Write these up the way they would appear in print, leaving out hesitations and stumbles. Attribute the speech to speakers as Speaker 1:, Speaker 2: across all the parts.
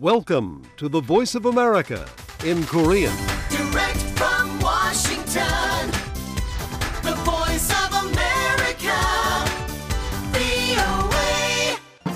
Speaker 1: Welcome to the Voice of America in Korean.
Speaker 2: Direct from Washington, the voice of America, VOA.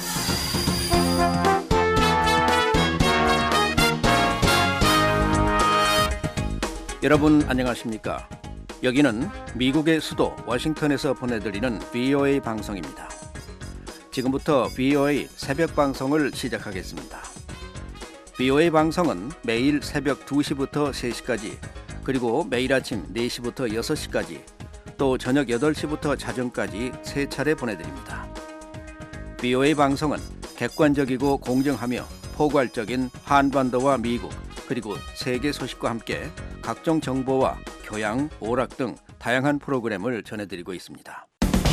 Speaker 3: 여러분 안녕하십니까? 여기는 미국의 수도 워싱턴에서 보내드리는 VOA 방송입니다. 지금부터 VOA 새벽 방송을 시작하겠습니다. VOA 방송은 매일 새벽 2시부터 3시까지, 그리고 매일 아침 4시부터 6시까지, 또 저녁 8시부터 자정까지 3차례 보내드립니다. VOA 방송은 객관적이고 공정하며 포괄적인 한반도와 미국, 그리고 세계 소식과 함께 각종 정보와 교양, 오락 등 다양한 프로그램을 전해드리고 있습니다.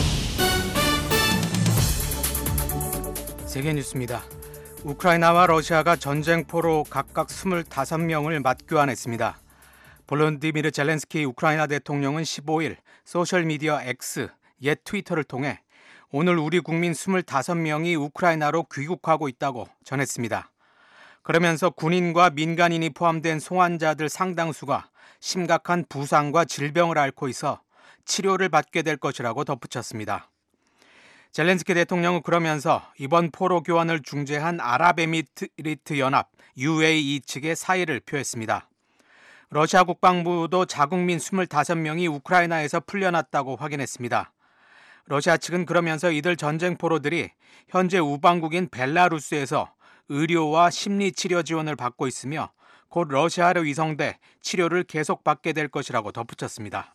Speaker 4: 세계 뉴스입니다. 우크라이나와 러시아가 전쟁포로 각각 25명을 맞교환했습니다. 볼로디미르 젤렌스키 우크라이나 대통령은 15일 소셜미디어 X, 옛 트위터를 통해 오늘 우리 국민 25명이 우크라이나로 귀국하고 있다고 전했습니다. 그러면서 군인과 민간인이 포함된 소환자들 상당수가 심각한 부상과 질병을 앓고 있어 치료를 받게 될 것이라고 덧붙였습니다. 젤렌스키 대통령은 그러면서 이번 포로 교환을 중재한 아랍에미리트 연합 UAE 측의 사의를 표했습니다. 러시아 국방부도 자국민 25명이 우크라이나에서 풀려났다고 확인했습니다. 러시아 측은 그러면서 이들 전쟁포로들이 현재 우방국인 벨라루스에서 의료와 심리치료 지원을 받고 있으며 곧 러시아로 이송돼 치료를 계속 받게 될 것이라고 덧붙였습니다.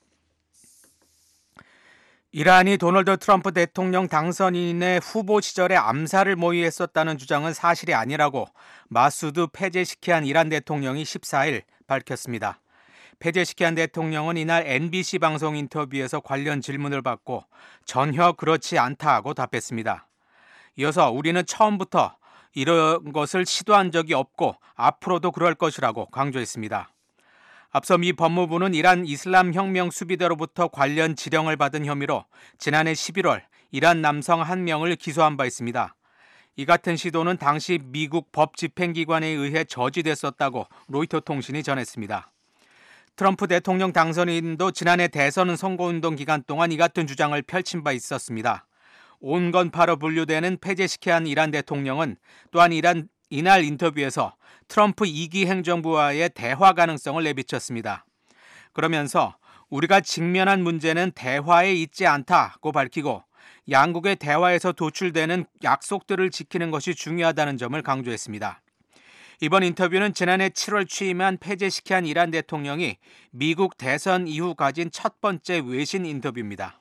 Speaker 4: 이란이 도널드 트럼프 대통령 당선인의 후보 시절에 암살을 모의했었다는 주장은 사실이 아니라고 마수드 페제시키안 이란 대통령이 14일 밝혔습니다. 페제시키안 대통령은 이날 NBC 방송 인터뷰에서 관련 질문을 받고 전혀 그렇지 않다고 답했습니다. 이어서 우리는 처음부터 이런 것을 시도한 적이 없고 앞으로도 그럴 것이라고 강조했습니다. 앞서 미 법무부는 이란 이슬람 혁명 수비대로부터 관련 지령을 받은 혐의로 지난해 11월 이란 남성 1명을 기소한 바 있습니다. 이 같은 시도는 당시 미국 법 집행기관에 의해 저지됐었다고 로이터 통신이 전했습니다. 트럼프 대통령 당선인도 지난해 대선 선거운동 기간 동안 이 같은 주장을 펼친 바 있었습니다. 온건파로 분류되는 페제시키안 이란 대통령은 또한 이날 인터뷰에서 트럼프 2기 행정부와의 대화 가능성을 내비쳤습니다. 그러면서 우리가 직면한 문제는 대화에 있지 않다고 밝히고 양국의 대화에서 도출되는 약속들을 지키는 것이 중요하다는 점을 강조했습니다. 이번 인터뷰는 지난해 7월 취임한 페제시키안 이란 대통령이 미국 대선 이후 가진 첫 번째 외신 인터뷰입니다.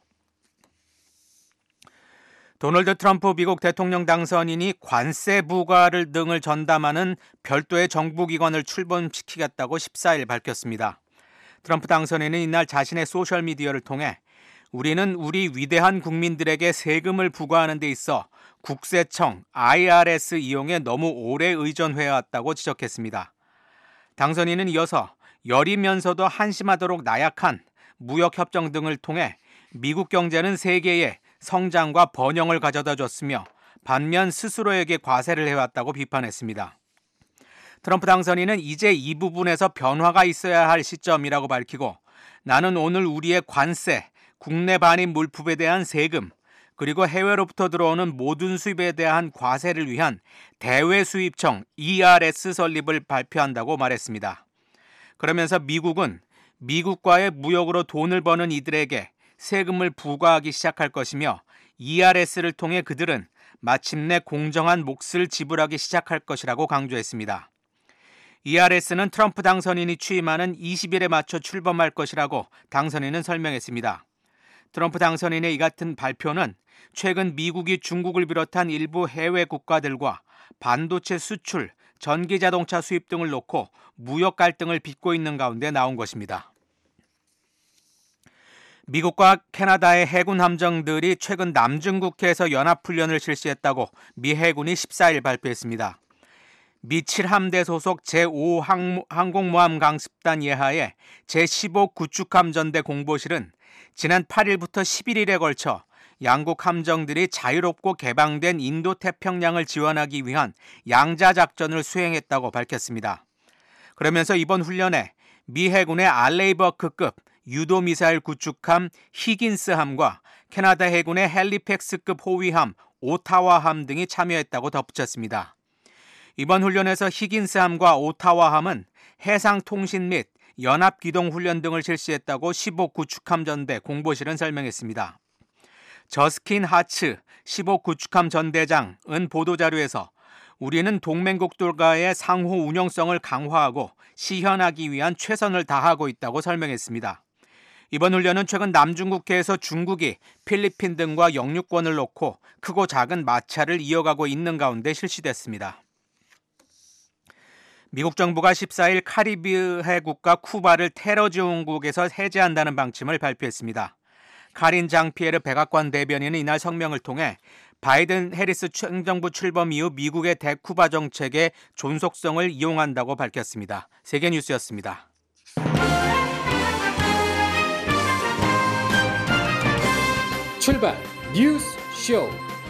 Speaker 4: 도널드 트럼프 미국 대통령 당선인이 관세 부과를 등을 전담하는 별도의 정부기관을 출범시키겠다고 14일 밝혔습니다. 트럼프 당선인은 이날 자신의 소셜미디어를 통해 우리는 우리 위대한 국민들에게 세금을 부과하는 데 있어 국세청 IRS 이용에 너무 오래 의존해왔다고 지적했습니다. 당선인은 이어서 여리면서도 한심하도록 나약한 무역협정 등을 통해 미국 경제는 세계에 성장과 번영을 가져다 줬으며 반면 스스로에게 과세를 해왔다고 비판했습니다. 트럼프 당선인은 이제 이 부분에서 변화가 있어야 할 시점이라고 밝히고 나는 오늘 우리의 관세, 국내 반입 물품에 대한 세금, 그리고 해외로부터 들어오는 모든 수입에 대한 과세를 위한 대외수입청 ERS 설립을 발표한다고 말했습니다. 그러면서 미국은 미국과의 무역으로 돈을 버는 이들에게 세금을 부과하기 시작할 것이며 ERS를 통해 그들은 마침내 공정한 몫을 지불하기 시작할 것이라고 강조했습니다. ERS는 트럼프 당선인이 취임하는 20일에 맞춰 출범할 것이라고 당선인은 설명했습니다. 트럼프 당선인의 이 같은 발표는 최근 미국이 중국을 비롯한 일부 해외 국가들과 반도체 수출, 전기자동차 수입 등을 놓고 무역 갈등을 빚고 있는 가운데 나온 것입니다. 미국과 캐나다의 해군 함정들이 최근 남중국해에서 연합훈련을 실시했다고 미 해군이 14일 발표했습니다. 미 7함대 소속 제5항공모함 강습단 예하의 제15 구축함전대 공보실은 지난 8일부터 11일에 걸쳐 양국 함정들이 자유롭고 개방된 인도 태평양을 지원하기 위한 양자 작전을 수행했다고 밝혔습니다. 그러면서 이번 훈련에 미 해군의 알레이버크급 유도 미사일 구축함 히긴스함과 캐나다 해군의 헬리팩스급 호위함 오타와함 등이 참여했다고 덧붙였습니다. 이번 훈련에서 히긴스함과 오타와함은 해상통신 및 연합기동훈련 등을 실시했다고 15 구축함전대 공보실은 설명했습니다. 저스킨 하츠 15 구축함 전대장은 보도자료에서 우리는 동맹국들과의 상호 운용성을 강화하고 시현하기 위한 최선을 다하고 있다고 설명했습니다. 이번 훈련은 최근 남중국해에서 중국이 필리핀 등과 영유권을 놓고 크고 작은 마찰을 이어가고 있는 가운데 실시됐습니다. 미국 정부가 14일 카리브해 국가 쿠바를 테러 지원국에서 해제한다는 방침을 발표했습니다. 카린 장피에르 백악관 대변인은 이날 성명을 통해 바이든 해리스 행정부 출범 이후 미국의 대쿠바 정책의 존속성을 이용한다고 밝혔습니다. 세계뉴스였습니다.
Speaker 5: 출발 뉴스 쇼.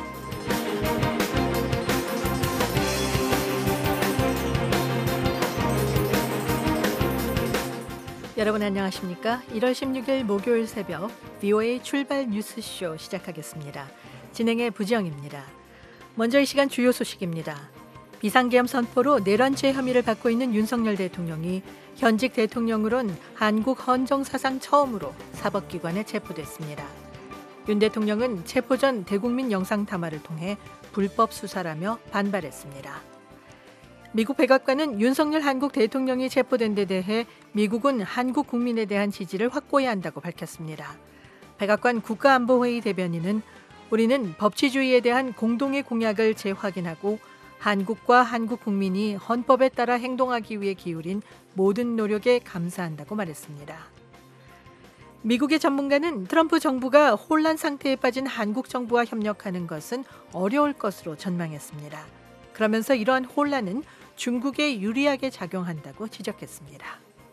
Speaker 6: 여러분 안녕하십니까? 1월 16일 목요일 새벽 VOA 출발 뉴스쇼 시작하겠습니다. 진행의 부지영입니다. 먼저 이 시간 주요 소식입니다. 비상계엄 선포로 내란죄 혐의를 받고 있는 윤석열 대통령이 현직 대통령으론 한국 헌정 사상 처음으로 사법기관에 체포됐습니다. 윤 대통령은 체포 전 대국민 영상 담화를 통해 불법 수사라며 반발했습니다. 미국 백악관은 윤석열 한국 대통령이 체포된 데 대해 미국은 한국 국민에 대한 지지를 확고해야 한다고 밝혔습니다. 백악관 국가안보회의 대변인은 우리는 법치주의에 대한 공동의 공약을 재확인하고 한국과 한국 국민이 헌법에 따라 행동하기 위해 기울인 모든 노력에 감사한다고 말했습니다. 미국의 전문가는 트럼프 정부가 혼란 상태에 빠진 한국 정부와 협력하는 것은 어려울 것으로 전망했습니다. 그러면서 이러한 혼란은 중국에 유리하게 작용한다고 지적했습니다.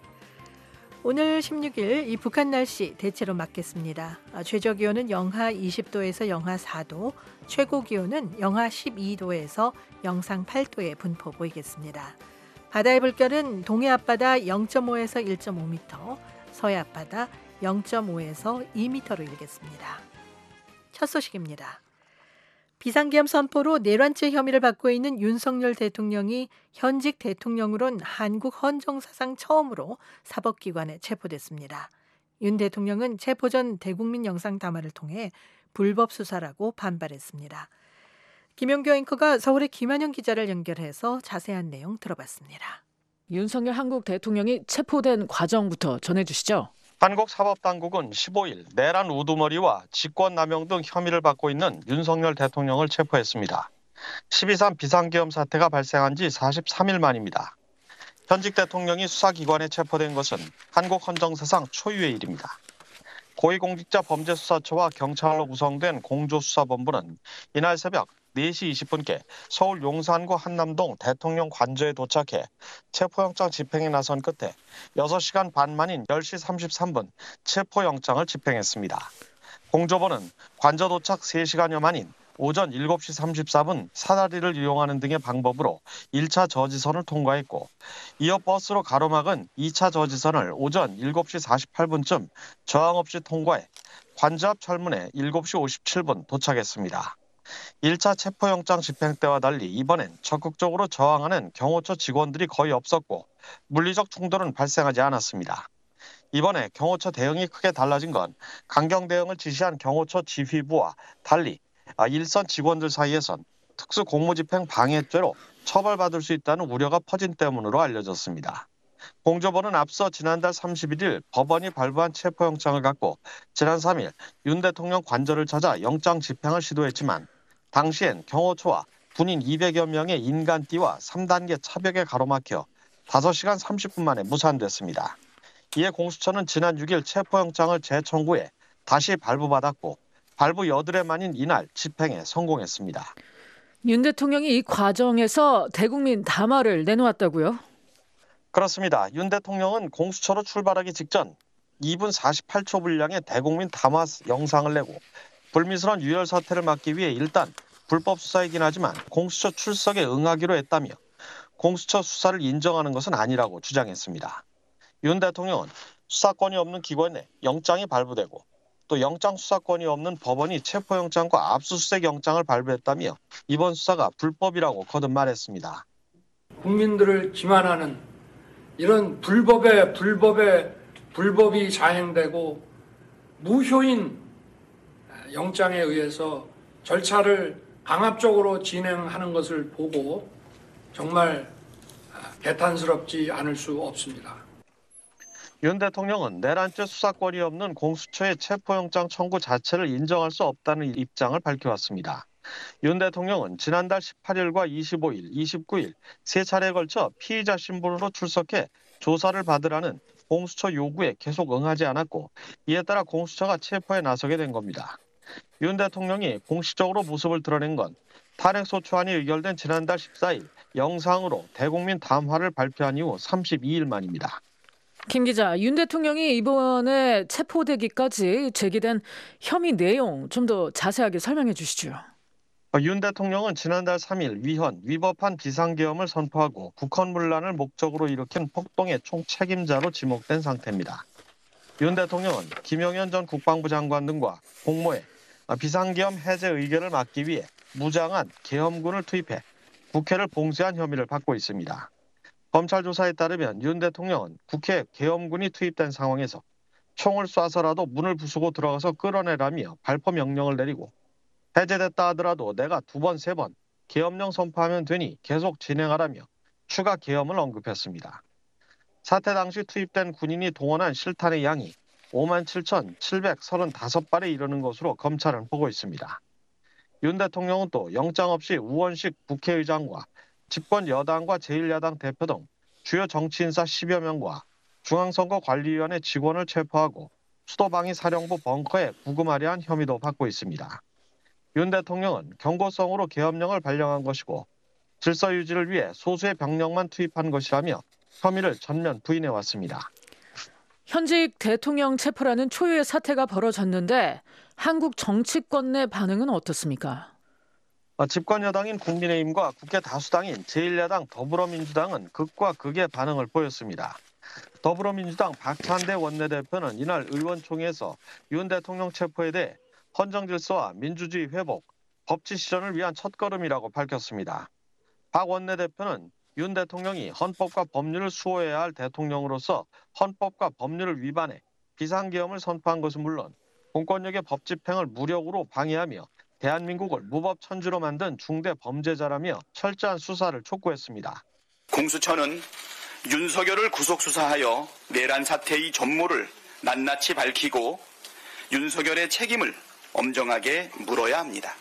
Speaker 6: 오늘 16일 이 북한 날씨 대체로 맞겠습니다. 최저 기온은 영하 20도에서 영하 4도, 최고 기온은 영하 12도에서 영상 8도의 분포 보이겠습니다. 바다의 물결은 동해 앞바다 0.5에서 1.5m, 서해 앞바다 0.5에서 2m로 일겠습니다. 첫 소식입니다. 비상계엄 선포로 내란죄 혐의를 받고 있는 윤석열 대통령이 현직 대통령으론 한국 헌정사상 처음으로 사법기관에 체포됐습니다. 윤 대통령은 체포 전 대국민 영상 담화를 통해 불법 수사라고 반발했습니다. 김용규 앵커가 서울의 김한영 기자를 연결해서 자세한 내용 들어봤습니다.
Speaker 7: 윤석열 한국 대통령이 체포된 과정부터 전해주시죠.
Speaker 8: 한국 사법당국은 15일 내란 우두머리와 직권남용 등 혐의를 받고 있는 윤석열 대통령을 체포했습니다. 12.3 비상계엄 사태가 발생한 지 43일 만입니다. 현직 대통령이 수사기관에 체포된 것은 한국 헌정사상 초유의 일입니다. 고위공직자범죄수사처와 경찰로 구성된 공조수사본부는 이날 새벽 4시 20분께 서울 용산구 한남동 대통령 관저에 도착해 체포영장 집행에 나선 끝에 6시간 반 만인 10시 33분 체포영장을 집행했습니다. 공조본은 관저 도착 3시간여 만인 오전 7시 34분 사다리를 이용하는 등의 방법으로 1차 저지선을 통과했고 이어 버스로 가로막은 2차 저지선을 오전 7시 48분쯤 저항 없이 통과해 관저 앞 철문에 7시 57분 도착했습니다. 1차 체포영장 집행 때와 달리 이번엔 적극적으로 저항하는 경호처 직원들이 거의 없었고 물리적 충돌은 발생하지 않았습니다. 이번에 경호처 대응이 크게 달라진 건 강경 대응을 지시한 경호처 지휘부와 달리 일선 직원들 사이에선 특수 공무집행 방해죄로 처벌받을 수 있다는 우려가 퍼진 때문으로 알려졌습니다. 공조본은 앞서 지난달 31일 법원이 발부한 체포영장을 갖고 지난 3일 윤 대통령 관저를 찾아 영장 집행을 시도했지만 당시엔 경호처와 군인 200여 명의 인간띠와 3단계 차벽에 가로막혀 5시간 30분 만에 무산됐습니다. 이에 공수처는 지난 6일 체포영장을 재청구해 다시 발부받았고 발부 여드레 만인 이날 집행에 성공했습니다.
Speaker 7: 윤 대통령이 이 과정에서 대국민 담화를 내놓았다고요?
Speaker 8: 그렇습니다. 윤 대통령은 공수처로 출발하기 직전 2분 48초 분량의 대국민 담화 영상을 내고 불미스러운 유혈 사태를 막기 위해 일단 불법 수사이긴 하지만 공수처 출석에 응하기로 했다며 공수처 수사를 인정하는 것은 아니라고 주장했습니다. 윤 대통령은 수사권이 없는 기관에 영장이 발부되고 또 영장 수사권이 없는 법원이 체포영장과 압수수색 영장을 발부했다며 이번 수사가 불법이라고 거듭 말했습니다.
Speaker 9: 국민들을 기만하는 이런 불법이 자행되고 무효인 영장에 의해서 절차를 강압적으로 진행하는 것을 보고 정말 개탄스럽지 않을 수 없습니다.
Speaker 8: 윤 대통령은 내란죄 수사권이 없는 공수처의 체포영장 청구 자체를 인정할 수 없다는 입장을 밝혀왔습니다. 윤 대통령은 지난달 18일과 25일, 29일 세 차례에 걸쳐 피의자 신분으로 출석해 조사를 받으라는 공수처 요구에 계속 응하지 않았고 이에 따라 공수처가 체포에 나서게 된 겁니다. 윤 대통령이 공식적으로 모습을 드러낸 건 탄핵소추안이 의결된 지난달 14일 영상으로 대국민 담화를 발표한 이후 32일 만입니다.
Speaker 7: 김 기자, 윤 대통령이 이번에 체포되기까지 제기된 혐의 내용 좀 더 자세하게 설명해 주시죠.
Speaker 8: 윤 대통령은 지난달 3일 위법한 비상계엄을 선포하고 국헌문란을 목적으로 일으킨 폭동의 총책임자로 지목된 상태입니다. 윤 대통령은 김영현 전 국방부 장관 등과 공모해 비상계엄 해제 의결을 막기 위해 무장한 계엄군을 투입해 국회를 봉쇄한 혐의를 받고 있습니다. 검찰 조사에 따르면 윤 대통령은 국회에 계엄군이 투입된 상황에서 총을 쏴서라도 문을 부수고 들어가서 끌어내라며 발포 명령을 내리고 해제됐다 하더라도 내가 2번, 3번 계엄령 선포하면 되니 계속 진행하라며 추가 계엄을 언급했습니다. 사태 당시 투입된 군인이 동원한 실탄의 양이 57,735발에 이르는 것으로 검찰은 보고 있습니다. 윤 대통령은 또 영장 없이 우원식 국회의장과 집권 여당과 제1야당 대표 등 주요 정치인사 10여 명과 중앙선거관리위원회 직원을 체포하고 수도방위 사령부 벙커에 구금하려 한 혐의도 받고 있습니다. 윤 대통령은 경고성으로 계엄령을 발령한 것이고 질서 유지를 위해 소수의 병력만 투입한 것이라며 혐의를 전면 부인해왔습니다.
Speaker 7: 현직 대통령 체포라는 초유의 사태가 벌어졌는데 한국 정치권 내 반응은 어떻습니까?
Speaker 8: 집권 여당인 국민의힘과 국회 다수당인 제1야당 더불어민주당은 극과 극의 반응을 보였습니다. 더불어민주당 박찬대 원내대표는 이날 의원총회에서 윤 대통령 체포에 대해 헌정질서와 민주주의 회복, 법치 실현을 위한 첫걸음이라고 밝혔습니다. 박 원내대표는 윤 대통령이 헌법과 법률을 수호해야 할 대통령으로서 헌법과 법률을 위반해 비상계엄을 선포한 것은 물론 공권력의 법 집행을 무력으로 방해하며 대한민국을 무법천지로 만든 중대 범죄자라며 철저한 수사를 촉구했습니다.
Speaker 10: 공수처는 윤석열을 구속수사하여 내란 사태의 전모를 낱낱이 밝히고 윤석열의 책임을 엄정하게 물어야 합니다.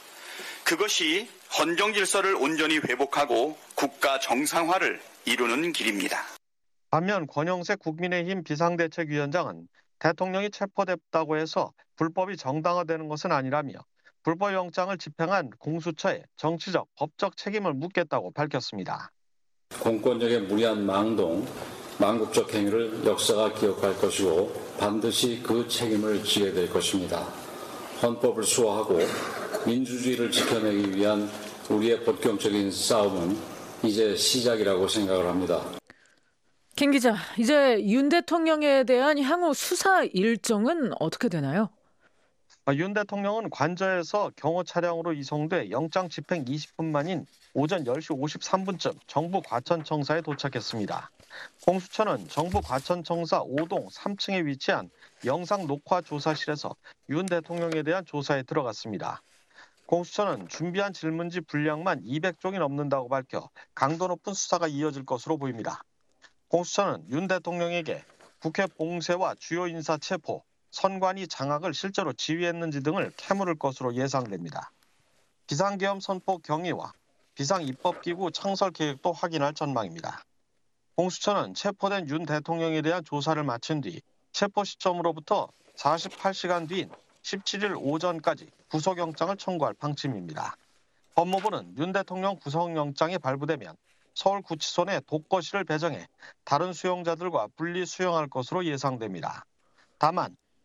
Speaker 10: 그것이 헌정 질서를 온전히 회복하고 국가 정상화를 이루는 길입니다.
Speaker 8: 반면 권영세 국민의힘 비상대책위원장은 대통령이 체포됐다고 해서 불법이 정당화되는 것은 아니라며 불법영장을 집행한 공수처에 정치적, 법적 책임을 묻겠다고 밝혔습니다.
Speaker 11: 공권력의 무리한 망동, 망국적 행위를 역사가 기억할 것이고 반드시 그 책임을 지게 될 것입니다. 헌법을 수호하고 민주주의를 지켜내기 위한 우리의 본격적인 싸움은 이제 시작이라고 생각을 합니다.
Speaker 7: 김 기자, 이제 윤 대통령에 대한 향후 수사 일정은 어떻게 되나요?
Speaker 8: 윤 대통령은 관저에서 경호 차량으로 이송돼 영장 집행 20분 만인 오전 10시 53분쯤 정부 과천청사에 도착했습니다. 공수처는 정부 과천청사 5동 3층에 위치한 영상 녹화 조사실에서 윤 대통령에 대한 조사에 들어갔습니다. 공수처는 준비한 질문지 분량만 200종이 넘는다고 밝혀 강도 높은 수사가 이어질 것으로 보입니다. 공수처는 윤 대통령에게 국회 봉쇄와 주요 인사 체포, 선관위 장악을 실제로 지휘했는지 등을 캐물을 것으로 예상됩니다. 비상계엄 선포 경위와 비상입법기구 창설 계획도 확인할 전망입니다. 공수처는 체포된 윤 대통령에 대한 조사를 마친 뒤 체포 시점으로부터 48시간 뒤인 17일 오전까지 구속영장을 청구할 방침입니다. 법무부는 윤 대통령 구속영장이 발부되면 서울구치소 내 독거실을 배정해 다른 수용자들과 분리 수용할 것으로 예상됩니다. 다만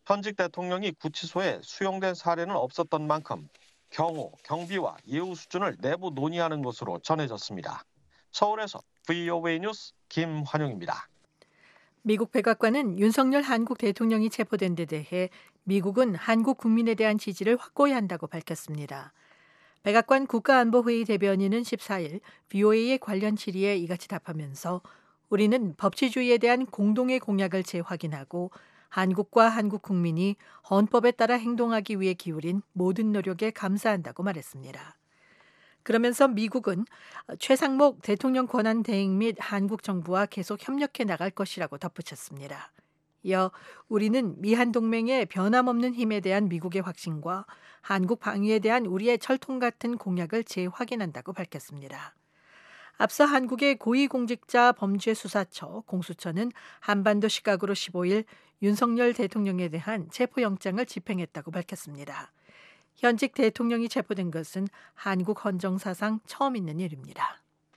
Speaker 8: 현직 대통령이 구치소에 수용된 사례는 없었던 만큼 경호, 경비와 예우 수준을 내부 논의하는 것으로 전해졌습니다. 서울에서 VOA 뉴스 김환용입니다.
Speaker 6: 미국 백악관은 윤석열 한국 대통령이 체포된 데 대해 미국은 한국 국민에 대한 지지를 확고히 한다고 밝혔습니다. 백악관 국가안보회의 대변인은 14일 VOA의 관련 질의에 이같이 답하면서 우리는 법치주의에 대한 공동의 공약을 재확인하고 한국과 한국 국민이 헌법에 따라 행동하기 위해 기울인 모든 노력에 감사한다고 말했습니다. 그러면서 미국은 최상목 대통령 권한 대행 및 한국 정부와 계속 협력해 나갈 것이라고 덧붙였습니다. 이어 우리는 미한 동맹의 변함없는 힘에 대한 미국의 확신과 한국 방위에 대한 우리의 철통 같은 공약을 재확인한다고 밝혔습니다. 앞서 한국의 고위공직자범죄수사처 공수처는 한반도 시각으로 15일 윤석열 대통령에 대한 체포영장을 집행했다고 밝혔습니다. 현직 대통령이 체포된 것은 한국 헌정사상 처음 있는 일입니다.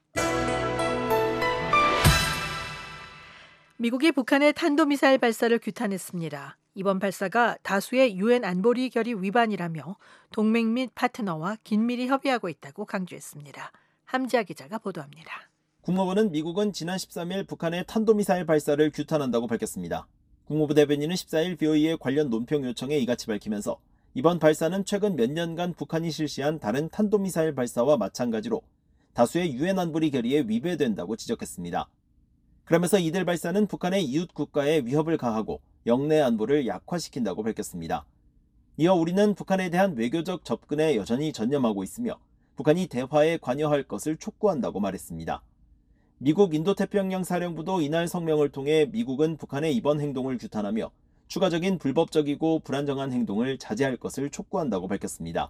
Speaker 6: 미국이 북한의 탄도미사일 발사를 규탄했습니다. 이번 발사가 다수의 유엔 안보리 결의 위반이라며 동맹 및 파트너와 긴밀히 협의하고 있다고 강조했습니다. 함지아 기자가 보도합니다.
Speaker 12: 국무부는 미국은 지난 13일 북한의 탄도미사일 발사를 규탄한다고 밝혔습니다. 국무부 대변인은 14일 VOA의 관련 논평 요청에 이같이 밝히면서 이번 발사는 최근 몇 년간 북한이 실시한 다른 탄도미사일 발사와 마찬가지로 다수의 유엔 안보리 결의에 위배된다고 지적했습니다. 그러면서 이들 발사는 북한의 이웃 국가에 위협을 가하고 영내 안보를 약화시킨다고 밝혔습니다. 이어 우리는 북한에 대한 외교적 접근에 여전히 전념하고 있으며 북한이 대화에 관여할 것을 촉구한다고 말했습니다. 미국 인도태평양 사령부도 이날 성명을 통해 미국은 북한의 이번 행동을 규탄하며 추가적인 불법적이고 불안정한 행동을 자제할 것을 촉구한다고 밝혔습니다.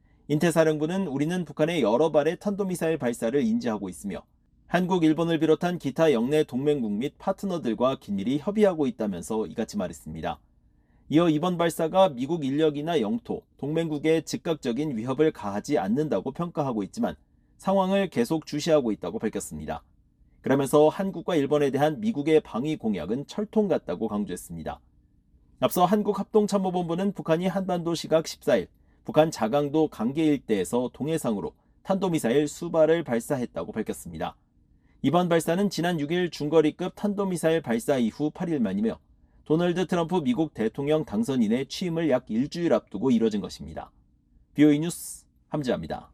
Speaker 12: 인태사령부는 우리는 북한의 여러 발의 탄도미사일 발사를 인지하고 있으며 한국, 일본을 비롯한 기타 영내 동맹국 및 파트너들과 긴밀히 협의하고 있다면서 이같이 말했습니다. 이어 이번 발사가 미국 인력이나 영토, 동맹국에 즉각적인 위협을 가하지 않는다고 평가하고 있지만 상황을 계속 주시하고 있다고 밝혔습니다. 그러면서 한국과 일본에 대한 미국의 방위 공약은 철통 같다고 강조했습니다. 앞서 한국합동참모본부는 북한이 한반도 시각 14일 북한 자강도 강계 일대에서 동해상으로 탄도미사일 수발을 발사했다고 밝혔습니다. 이번 발사는 지난 6일 중거리급 탄도미사일 발사 이후 8일 만이며 도널드 트럼프 미국 대통령 당선인의 취임을 약 일주일 앞두고 이뤄진 것입니다. VOA 뉴스 함지아입니다.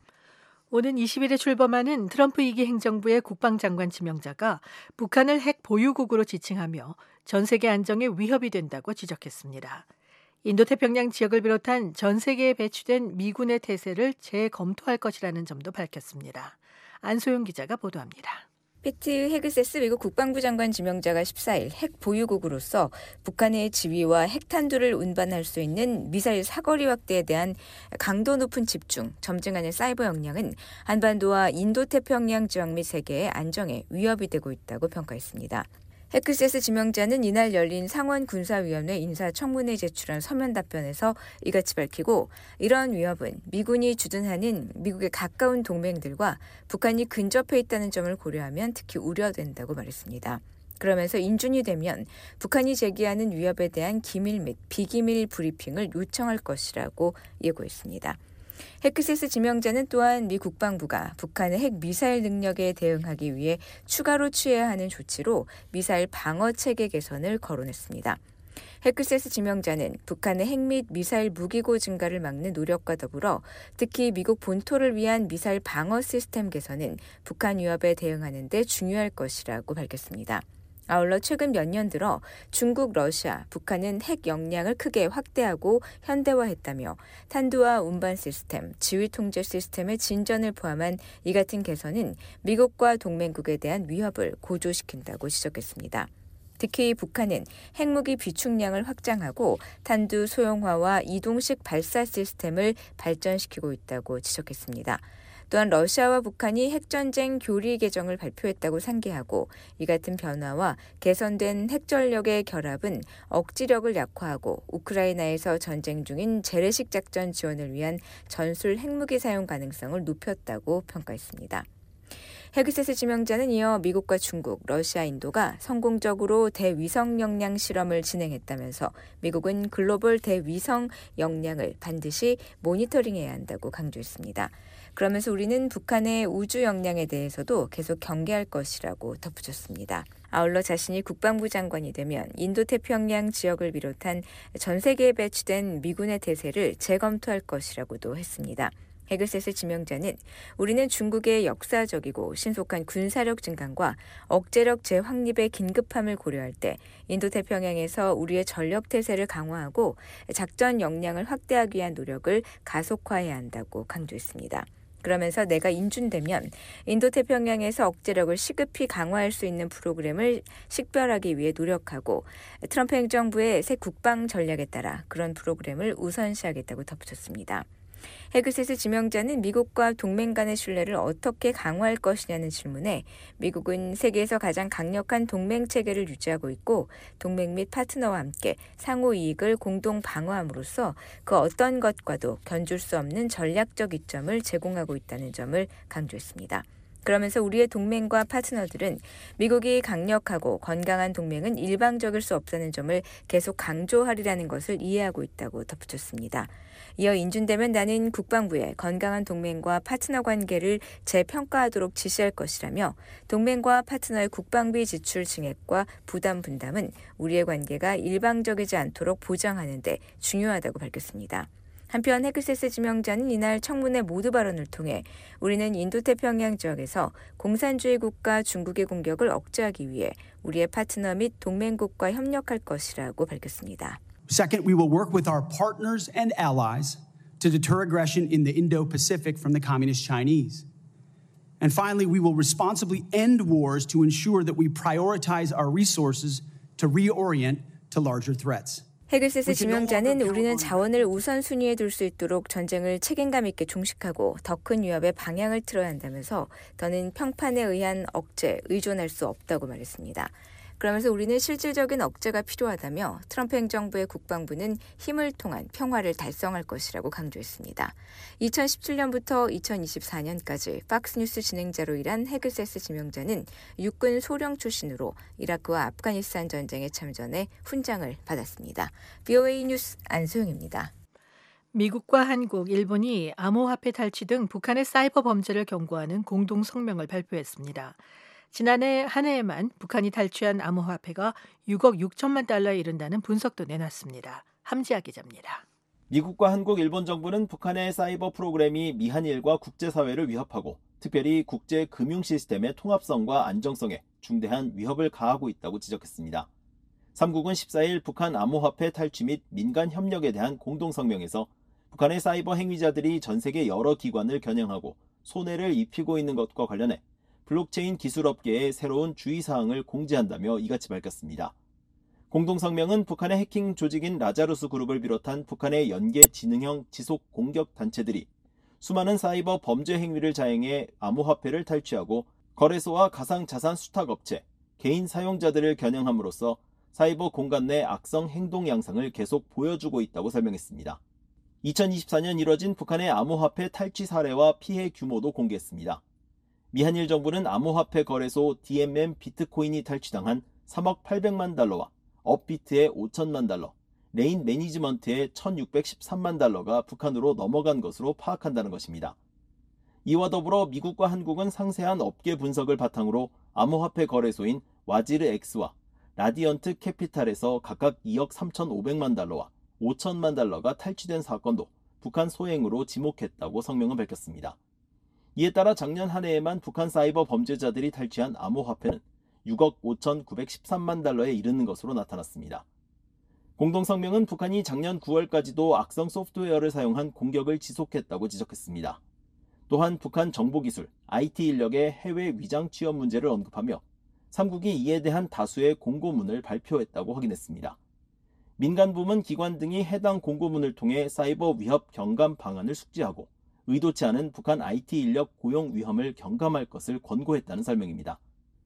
Speaker 6: 오는 20일에 출범하는 트럼프 2기 행정부의 국방장관 지명자가 북한을 핵 보유국으로 지칭하며 전 세계 안정에 위협이 된다고 지적했습니다. 인도태평양 지역을 비롯한 전 세계에 배치된 미군의 태세를 재검토할 것이라는 점도 밝혔습니다. 안소영 기자가 보도합니다.
Speaker 13: 패트 헤그세스 미국 국방부 장관 지명자가 14일 핵 보유국으로서 북한의 지위와 핵탄두를 운반할 수 있는 미사일 사거리 확대에 대한 강도 높은 집중, 점증하는 사이버 역량은 한반도와 인도태평양 지역 및 세계의 안정에 위협이 되고 있다고 평가했습니다. 헤크세스 지명자는 이날 열린 상원군사위원회 인사청문회에 제출한 서면 답변에서 이같이 밝히고 이러한 위협은 미군이 주둔하는 미국의 가까운 동맹들과 북한이 근접해 있다는 점을 고려하면 특히 우려된다고 말했습니다. 그러면서 인준이 되면 북한이 제기하는 위협에 대한 기밀 및 비기밀 브리핑을 요청할 것이라고 예고했습니다. 헤크세스 지명자는 또한 미 국방부가 북한의 핵 미사일 능력에 대응하기 위해 추가로 취해야 하는 조치로 미사일 방어 체계 개선을 거론했습니다. 헤크세스 지명자는 북한의 핵 및 미사일 무기고 증가를 막는 노력과 더불어 특히 미국 본토를 위한 미사일 방어 시스템 개선은 북한 위협에 대응하는 데 중요할 것이라고 밝혔습니다. 아울러 최근 몇 년 들어 중국, 러시아, 북한은 핵 역량을 크게 확대하고 현대화했다며 탄두와 운반 시스템, 지휘 통제 시스템의 진전을 포함한 이 같은 개선은 미국과 동맹국에 대한 위협을 고조시킨다고 지적했습니다. 특히 북한은 핵무기 비축량을 확장하고 탄두 소형화와 이동식 발사 시스템을 발전시키고 있다고 지적했습니다. 또한 러시아와 북한이 핵전쟁 교리 개정을 발표했다고 상기하고 이 같은 변화와 개선된 핵전력의 결합은 억지력을 약화하고 우크라이나에서 전쟁 중인 재래식 작전 지원을 위한 전술 핵무기 사용 가능성을 높였다고 평가했습니다. 헤그세스 지명자는 이어 미국과 중국, 러시아, 인도가 성공적으로 대위성 역량 실험을 진행했다면서 미국은 글로벌 대위성 역량을 반드시 모니터링해야 한다고 강조했습니다. 그러면서 우리는 북한의 우주 역량에 대해서도 계속 경계할 것이라고 덧붙였습니다. 아울러 자신이 국방부 장관이 되면 인도태평양 지역을 비롯한 전 세계에 배치된 미군의 태세를 재검토할 것이라고도 했습니다. 헤그세스 지명자는 우리는 중국의 역사적이고 신속한 군사력 증강과 억제력 재확립의 긴급함을 고려할 때 인도태평양에서 우리의 전력 태세를 강화하고 작전 역량을 확대하기 위한 노력을 가속화해야 한다고 강조했습니다. 그러면서 내가 인준되면 인도태평양에서 억제력을 시급히 강화할 수 있는 프로그램을 식별하기 위해 노력하고 트럼프 행정부의 새 국방 전략에 따라 그런 프로그램을 우선시하겠다고 덧붙였습니다. 헤그세스 지명자는 미국과 동맹 간의 신뢰를 어떻게 강화할 것이냐는 질문에 미국은 세계에서 가장 강력한 동맹 체계를 유지하고 있고 동맹 및 파트너와 함께 상호 이익을 공동 방어함으로써 그 어떤 것과도 견줄 수 없는 전략적 이점을 제공하고 있다는 점을 강조했습니다. 그러면서 우리의 동맹과 파트너들은 미국이 강력하고 건강한 동맹은 일방적일 수 없다는 점을 계속 강조하리라는 것을 이해하고 있다고 덧붙였습니다. 이어 인준되면 나는 국방부에 건강한 동맹과 파트너 관계를 재평가하도록 지시할 것이라며 동맹과 파트너의 국방비 지출 증액과 부담 분담은 우리의 관계가 일방적이지 않도록 보장하는 데 중요하다고 밝혔습니다. 한편 헤그세스 지명자는 이날 청문회 모두 발언을 통해 우리는 인도태평양 지역에서 공산주의 국가 중국의 공격을 억제하기 위해 우리의 파트너 및 동맹국과 협력할 것이라고 밝혔습니다.
Speaker 14: Second, we will work with our partners and allies to deter aggression in the Indo-Pacific from the Communist Chinese. And finally, we will responsibly end wars to ensure that we prioritize our resources to reorient to larger threats.
Speaker 13: 헤그세스 지명자는 우리는 자원을 우선순위에 둘 수 있도록 전쟁을 책임감 있게 종식하고 더 큰 위협의 방향을 틀어야 한다면서 더는 평판에 의한 억제, 의존할 수 없다고 말했습니다. 그러면서 우리는 실질적인 억제가 필요하다며 트럼프 행정부의 국방부는 힘을 통한 평화를 달성할 것이라고 강조했습니다. 2017년부터 2024년까지 팍스뉴스 진행자로 일한 헤그세스 지명자는 육군 소령 출신으로 이라크와 아프가니스탄 전쟁에 참전해 훈장을 받았습니다. VOA 뉴스 안소영입니다.
Speaker 6: 미국과 한국, 일본이 암호화폐 탈취 등 북한의 사이버 범죄를 경고하는 공동 성명을 발표했습니다. 지난해 한 해에만 북한이 탈취한 암호화폐가 6억 6천만 달러에 이른다는 분석도 내놨습니다. 함지아 기자입니다.
Speaker 12: 미국과 한국, 일본 정부는 북한의 사이버 프로그램이 미한일과 국제사회를 위협하고 특별히 국제 금융 시스템의 통합성과 안정성에 중대한 위협을 가하고 있다고 지적했습니다. 3국은 14일 북한 암호화폐 탈취 및 민간 협력에 대한 공동성명에서 북한의 사이버 행위자들이 전 세계 여러 기관을 겨냥하고 손해를 입히고 있는 것과 관련해 블록체인 기술업계의 새로운 주의사항을 공지한다며 이같이 밝혔습니다. 공동성명은 북한의 해킹 조직인 라자루스 그룹을 비롯한 북한의 연계 지능형 지속 공격 단체들이 수많은 사이버 범죄 행위를 자행해 암호화폐를 탈취하고 거래소와 가상자산 수탁업체, 개인 사용자들을 겨냥함으로써 사이버 공간 내 악성 행동 양상을 계속 보여주고 있다고 설명했습니다. 2024년 이뤄진 북한의 암호화폐 탈취 사례와 피해 규모도 공개했습니다. 미한일 정부는 암호화폐 거래소 DMM 비트코인이 탈취당한 3억 800만 달러와 업비트의 5천만 달러, 레인 매니지먼트의 1613만 달러가 북한으로 넘어간 것으로 파악한다는 것입니다. 이와 더불어 미국과 한국은 상세한 업계 분석을 바탕으로 암호화폐 거래소인 와지르엑스와 라디언트 캐피탈에서 각각 2억 3,500만 달러와 5천만 달러가 탈취된 사건도 북한 소행으로 지목했다고 성명은 밝혔습니다. 이에 따라 작년 한 해에만 북한 사이버 범죄자들이 탈취한 암호화폐는 6억 5,913만 달러에 이르는 것으로 나타났습니다. 공동성명은 북한이 작년 9월까지도 악성 소프트웨어를 사용한 공격을 지속했다고 지적했습니다. 또한 북한 정보기술, IT 인력의 해외 위장 취업 문제를 언급하며 3국이 이에 대한 다수의 공고문을 발표했다고 확인했습니다. 민간부문 기관 등이 해당 공고문을 통해 사이버 위협 경감 방안을 숙지하고 의도치 않은 북한 IT 인력 고용 위험을 경감할 것을 권고했다는 설명입니다.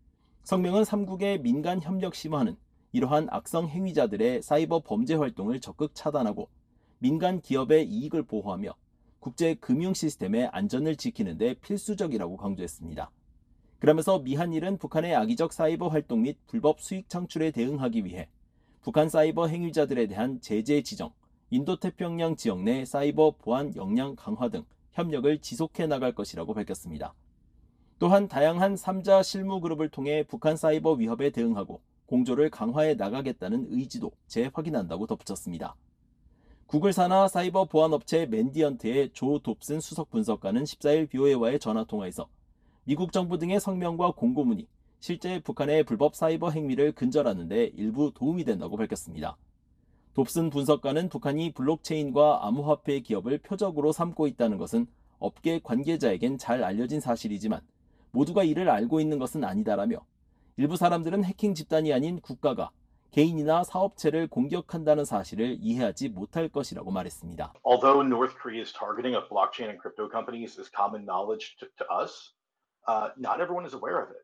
Speaker 12: 성명은 3국의 민간 협력 심화는 이러한 악성 행위자들의 사이버 범죄 활동을 적극 차단하고 민간 기업의 이익을 보호하며 국제 금융 시스템의 안전을 지키는 데 필수적이라고 강조했습니다. 그러면서 미한일은 북한의 악의적 사이버 활동 및 불법 수익 창출에 대응하기 위해 북한 사이버 행위자들에 대한 제재 지정, 인도태평양 지역 내 사이버 보안 역량 강화 등 협력을 지속해 나갈 것이라고 밝혔습니다. 또한 다양한 3자 실무 그룹을 통해 북한 사이버 위협에 대응하고 공조를 강화해 나가겠다는 의지도 재확인한다고 덧붙였습니다. 구글 산하 사이버 보안 업체 맨디언트의 조 돕슨 수석 분석관은 14일 BOA와의 전화통화에서 미국 정부 등의 성명과 공고문이 실제 북한의 불법 사이버 행위를 근절하는 데 일부 도움이 된다고 밝혔습니다. 돕슨 분석관은 북한이 블록체인과 암호화폐 기업을 표적으로 삼고 있다는 것은 업계 관계자에겐 잘 알려진 사실이지만 모두가 이를 알고 있는 것은 아니다라며 일부 사람들은 해킹 집단이 아닌 국가가 개인이나 사업체를 공격한다는 사실을 이해하지 못할 것이라고 말했습니다.
Speaker 15: Although North Korea's targeting of blockchain and crypto companies is common knowledge to us, not everyone is aware of it.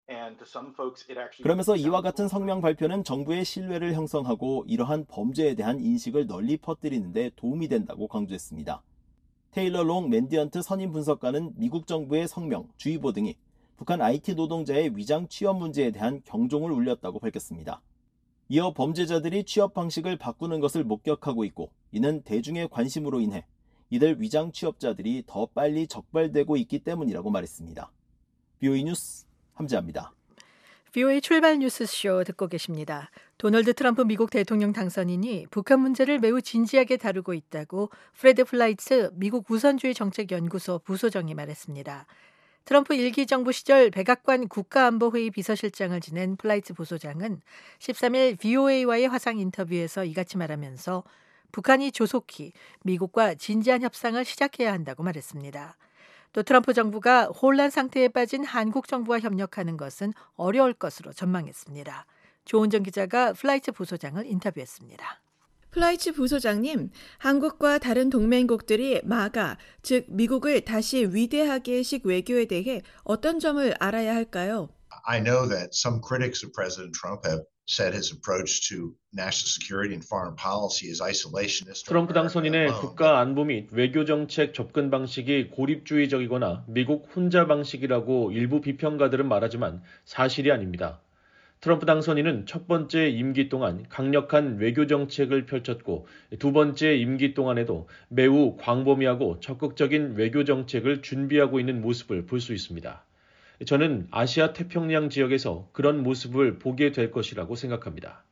Speaker 12: 그러면서 이와 같은 성명 발표는 정부의 신뢰를 형성하고 이러한 범죄에 대한 인식을 널리 퍼뜨리는 데 도움이 된다고 강조했습니다. 테일러 롱 맨디언트 선임 분석가는 미국 정부의 성명, 주의보 등이 북한 IT 노동자의 위장 취업 문제에 대한 경종을 울렸다고 밝혔습니다. 이어 범죄자들이 취업 방식을 바꾸는 것을 목격하고 있고 이는 대중의 관심으로 인해 이들 위장 취업자들이 더 빨리 적발되고 있기 때문이라고 말했습니다. BOE 뉴스 함재합니다.
Speaker 6: VOA 출발 뉴스쇼 듣고 계십니다. 도널드 트럼프 미국 대통령 당선인이 북한 문제를 매우 진지하게 다루고 있다고 프레드 플라이츠 미국 우선주의 정책연구소 부소장이 말했습니다. 트럼프 1기 정부 시절 백악관 국가안보회의 비서실장을 지낸 플라이츠 부소장은 13일 VOA와의 화상 인터뷰에서 이같이 말하면서 북한이 조속히 미국과 진지한 협상을 시작해야 한다고 말했습니다. 또 트럼프 정부가 혼란 상태에 빠진 한국 정부와 협력하는 것은 어려울 것으로 전망했습니다. 조은정 기자가 플라이츠 부소장을 인터뷰했습니다.
Speaker 16: 플라이츠 부소장님, 한국과 다른 동맹국들이 마가, 즉 미국을 다시 위대하게식 외교에 대해 어떤 점을 알아야 할까요?
Speaker 17: I know that some critics of President Trump have said his approach to national security and foreign policy is isolationist.
Speaker 18: 트럼프 당선인의 국가 안보 및 외교 정책 접근 방식이 고립주의적이거나 미국 혼자 방식이라고 일부 비평가들은 말하지만 사실이 아닙니다. 트럼프 당선인은 첫 번째 임기 동안 강력한 외교 정책을 펼쳤고 두 번째 임기 동안에도 매우 광범위하고 적극적인 외교 정책을 준비하고 있는 모습을 볼 수 있습니다. 저는 아시아 태평양 지역에서 그런 모습을 보게 될 것이라고 생각합니다.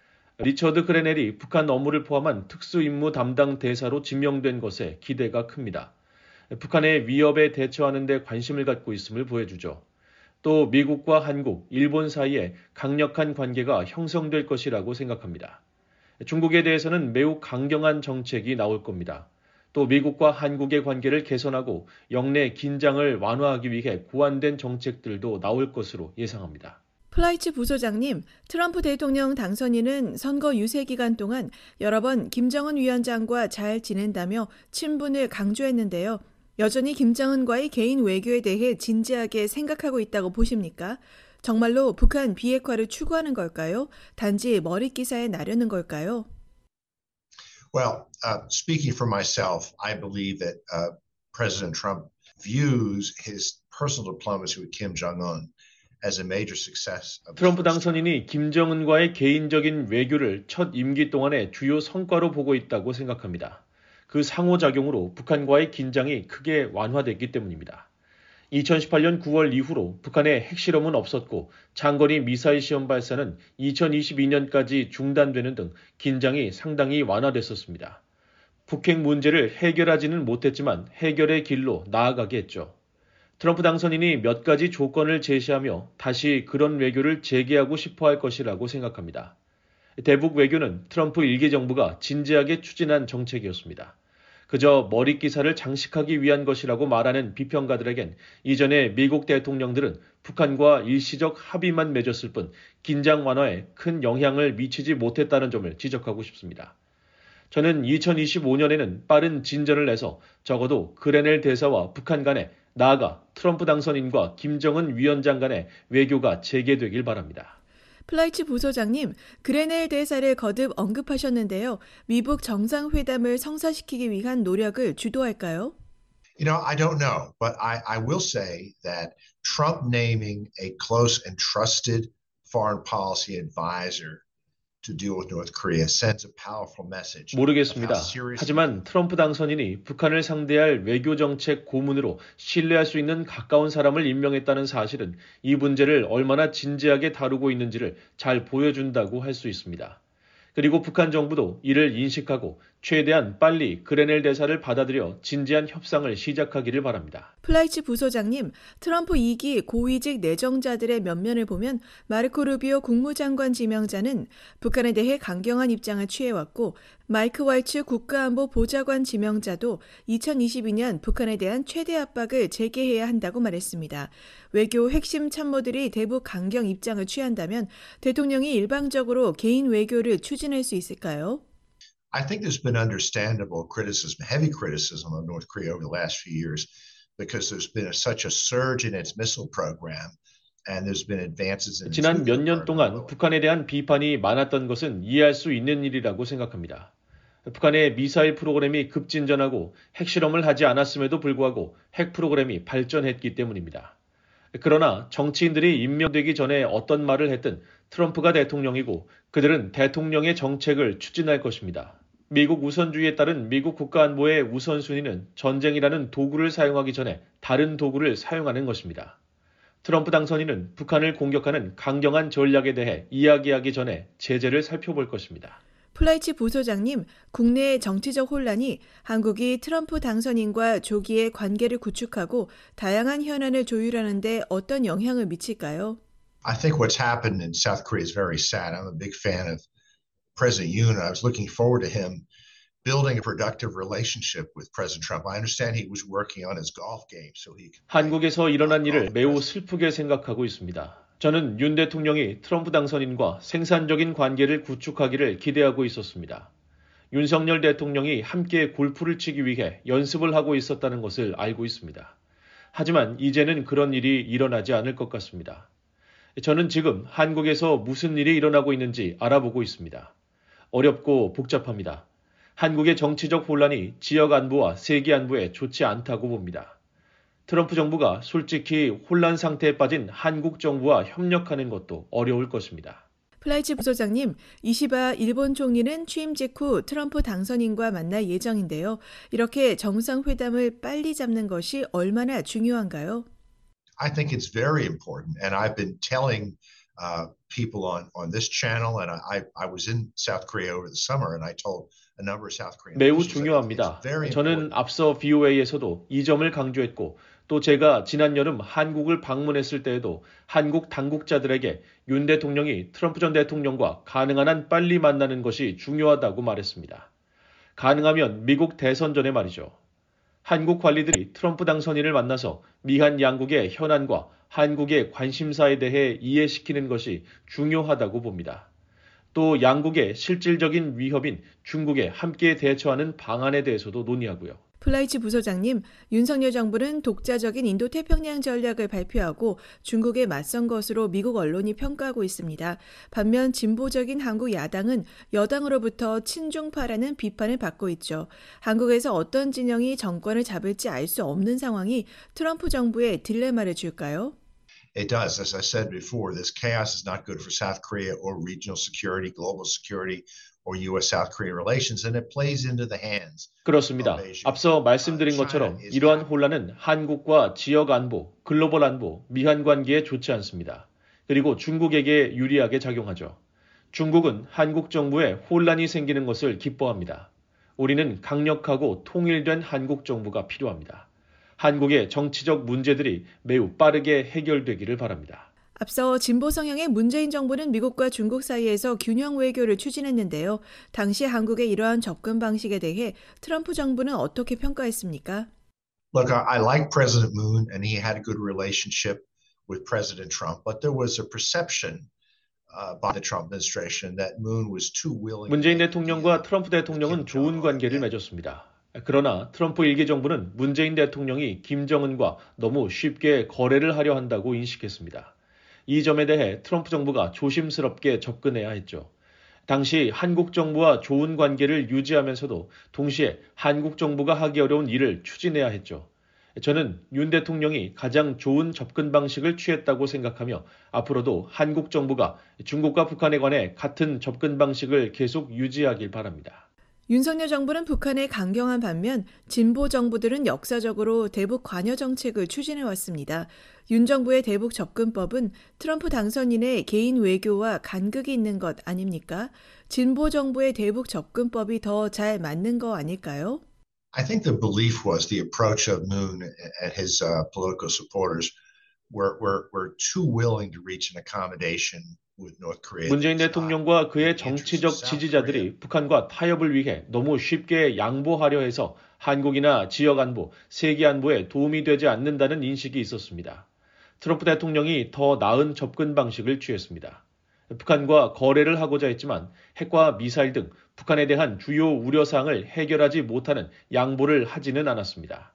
Speaker 18: 리처드 그레넬이 북한 업무를 포함한 특수임무 담당 대사로 지명된 것에 기대가 큽니다. 북한의 위협에 대처하는 데 관심을 갖고 있음을 보여주죠. 또 미국과 한국, 일본 사이에 강력한 관계가 형성될 것이라고 생각합니다. 중국에 대해서는 매우 강경한 정책이 나올 겁니다. 또 미국과 한국의 관계를 개선하고 영내 긴장을 완화하기 위해 고안된 정책들도 나올 것으로 예상합니다.
Speaker 16: 플라이츠 부소장님, 트럼프 대통령 당선인은 선거 유세 기간 동안 여러 번 김정은 위원장과 잘 지낸다며 친분을 강조했는데요. 여전히 김정은과의 개인 외교에 대해 진지하게 생각하고 있다고 보십니까? 정말로 북한 비핵화를 추구하는 걸까요? 단지 머릿기사에 나르는 걸까요?
Speaker 17: Well, speaking for myself, I believe that President Trump views his personal diplomacy with Kim Jong-un as a major success.
Speaker 18: 트럼프 당선인이 김정은과의 개인적인 외교를 첫 임기 동안의 주요 성과로 보고 있다고 생각합니다. 그 상호작용으로 북한과의 긴장이 크게 완화됐기 때문입니다. 2018년 9월 이후로 북한의 핵실험은 없었고 장거리 미사일 시험 발사는 2022년까지 중단되는 등 긴장이 상당히 완화됐었습니다. 북핵 문제를 해결하지는 못했지만 해결의 길로 나아가게 했죠. 트럼프 당선인이 몇 가지 조건을 제시하며 다시 그런 외교를 재개하고 싶어 할 것이라고 생각합니다. 대북 외교는 트럼프 1기 정부가 진지하게 추진한 정책이었습니다. 그저 머릿기사를 장식하기 위한 것이라고 말하는 비평가들에겐 이전에 미국 대통령들은 북한과 일시적 합의만 맺었을 뿐 긴장 완화에 큰 영향을 미치지 못했다는 점을 지적하고 싶습니다. 저는 2025년에는 빠른 진전을 내서 적어도 그레넬 대사와 북한 간에 나아가 트럼프 당선인과 김정은 위원장 간의 외교가 재개되길 바랍니다.
Speaker 16: 플라이츠 부소장님, 그레넬 대사를 거듭 언급하셨는데요. 미북 정상회담을 성사시키기 위한 노력을 주도할까요?
Speaker 17: You know, I don't know, but I will say that Trump naming a close and trusted foreign policy advisor to deal with North Korea sends a powerful message.
Speaker 18: 모르겠습니다. 하지만 트럼프 당선인이 북한을 상대할 외교정책 고문으로 신뢰할 수 있는 가까운 사람을 임명했다는 사실은 이 문제를 얼마나 진지하게 다루고 있는지를 잘 보여준다고 할 수 있습니다. 그리고 북한 정부도 이를 인식하고 최대한 빨리 그레넬 대사를 받아들여 진지한 협상을 시작하기를 바랍니다.
Speaker 16: 플라이치 부소장님, 트럼프 2기 고위직 내정자들의 면면을 보면 마르코 루비오 국무장관 지명자는 북한에 대해 강경한 입장을 취해왔고 마이크 왈츠 국가안보 보좌관 지명자도 2022년 북한에 대한 최대 압박을 재개해야 한다고 말했습니다. 외교 핵심 참모들이 대북 강경 입장을 취한다면 대통령이 일방적으로 개인 외교를 추진할 수 있을까요?
Speaker 17: I think there's been understandable criticism, heavy criticism of North Korea over the last few years because there's been such a surge in its missile program and there's been advances in
Speaker 18: 지난 몇 년 동안 북한에 대한 비판이 많았던 것은 이해할 수 있는 일이라고 생각합니다. 북한의 미사일 프로그램이 급진전하고 핵실험을 하지 않았음에도 불구하고 핵 프로그램이 발전했기 때문입니다. 그러나 정치인들이 임명되기 전에 어떤 말을 했든 트럼프가 대통령이고 그들은 대통령의 정책을 추진할 것입니다. 미국 우선주의에 따른 미국 국가안보의 우선순위는 전쟁이라는 도구를 사용하기 전에 다른 도구를 사용하는 것입니다. 트럼프 당선인은 북한을 공격하는 강경한 전략에 대해 이야기하기 전에 제재를 살펴볼 것입니다.
Speaker 16: 플라이치 부소장님, 국내의 정치적 혼란이 한국이 트럼프 당선인과 조기에 관계를 구축하고 다양한 현안을 조율하는 데 어떤 영향을 미칠까요?
Speaker 17: I think what's happened in South Korea is very sad. I'm a big fan of President Yoon. I was looking forward to him building a productive relationship with President Trump. I understand he was working on his golf game, so he could...
Speaker 18: 한국에서 일어난 일을 매우 슬프게 생각하고 있습니다. 저는 윤 대통령이 트럼프 당선인과 생산적인 관계를 구축하기를 기대하고 있었습니다. 윤석열 대통령이 함께 골프를 치기 위해 연습을 하고 있었다는 것을 알고 있습니다. 하지만 이제는 그런 일이 일어나지 않을 것 같습니다. 저는 지금 한국에서 무슨 일이 일어나고 있는지 알아보고 있습니다. 어렵고 복잡합니다. 한국의 정치적 혼란이 지역 안보와 세계 안보에 좋지 않다고 봅니다. 트럼프 정부가 솔직히 혼란 상태에 빠진 한국 정부와 협력하는 것도 어려울 것입니다.
Speaker 16: 플라이치 부소장님, 이시바 일본 총리는 취임 직후 트럼프 당선인과 만날 예정인데요. 이렇게 정상회담을 빨리 잡는 것이 얼마나 중요한가요?
Speaker 17: I think it's very important, and I've been telling people on this channel, and I was in South Korea over the summer, and I told a number of South Korean
Speaker 18: 매우 중요합니다. 저는 앞서 VOA에서도 이 점을 강조했고 또 제가 지난 여름 한국을 방문했을 때에도 한국 당국자들에게 윤 대통령이 트럼프 전 대통령과 가능한 한 빨리 만나는 것이 중요하다고 말했습니다. 가능하면 미국 대선 전에 말이죠. 한국 관리들이 트럼프 당선인을 만나서 미한 양국의 현안과 한국의 관심사에 대해 이해시키는 것이 중요하다고 봅니다. 또 양국의 실질적인 위협인 중국에 함께 대처하는 방안에 대해서도 논의하고요.
Speaker 16: 플라이치 부소장님, 윤석열 정부는 독자적인 인도태평양 전략을 발표하고 중국에 맞선 것으로 미국 언론이 평가하고 있습니다. 반면 진보적인 한국 야당은 여당으로부터 친중파라는 비판을 받고 있죠. 한국에서 어떤 진영이 정권을 잡을지 알 수 없는 상황이 트럼프 정부에 딜레마를 줄까요?
Speaker 17: It does. As I said before, this chaos is not good for South Korea or regional security, global security, or U.S.-South Korea relations, and it plays into the hands.
Speaker 18: 그렇습니다. 앞서 말씀드린 것처럼 이러한 혼란은 한국과 지역 안보, 글로벌 안보, 미한 관계에 좋지 않습니다. 그리고 중국에게 유리하게 작용하죠. 중국은 한국 정부에 혼란이 생기는 것을 기뻐합니다. 우리는 강력하고 통일된 한국 정부가 필요합니다. 한국의 정치적 문제들이 매우 빠르게 해결되기를 바랍니다.
Speaker 16: 앞서 진보 성향의 문재인 정부는 미국과 중국 사이에서 균형 외교를 추진했는데요. 당시 한국의 이러한 접근 방식에 대해 트럼프 정부는 어떻게 평가했습니까?
Speaker 17: Look, I like President Moon, and he had a good relationship with President Trump, but there was a perception by the Trump administration that Moon was too willing.
Speaker 18: 문재인 대통령과 트럼프 대통령은 좋은 관계를 맺었습니다. 그러나 트럼프 일기 정부는 문재인 대통령이 김정은과 너무 쉽게 거래를 하려 한다고 인식했습니다. 이 점에 대해 트럼프 정부가 조심스럽게 접근해야 했죠. 당시 한국 정부와 좋은 관계를 유지하면서도 동시에 한국 정부가 하기 어려운 일을 추진해야 했죠. 저는 윤 대통령이 가장 좋은 접근 방식을 취했다고 생각하며 앞으로도 한국 정부가 중국과 북한에 관해 같은 접근 방식을 계속 유지하길 바랍니다.
Speaker 16: 윤석열 정부는 북한에 강경한 반면 진보 정부들은 역사적으로 대북 관여 정책을 추진해 왔습니다. 윤 정부의 대북 접근법은 트럼프 당선인의 개인 외교와 간극이 있는 것 아닙니까? 진보 정부의 대북 접근법이 더 잘 맞는 거 아닐까요?
Speaker 17: I think the belief was the approach of Moon and his political supporters were too willing to reach an accommodation with North Korea.
Speaker 18: 문재인 대통령과 그의 정치적 지지자들이 북한과 타협을 위해 너무 쉽게 양보하려 해서 한국이나 지역 안보, 세계 안보에 도움이 되지 않는다는 인식이 있었습니다. 트럼프 대통령이 더 나은 접근 방식을 취했습니다. 북한과 거래를 하고자 했지만 핵과 미사일 등 북한에 대한 주요 우려사항을 해결하지 못하는 양보를 하지는 않았습니다.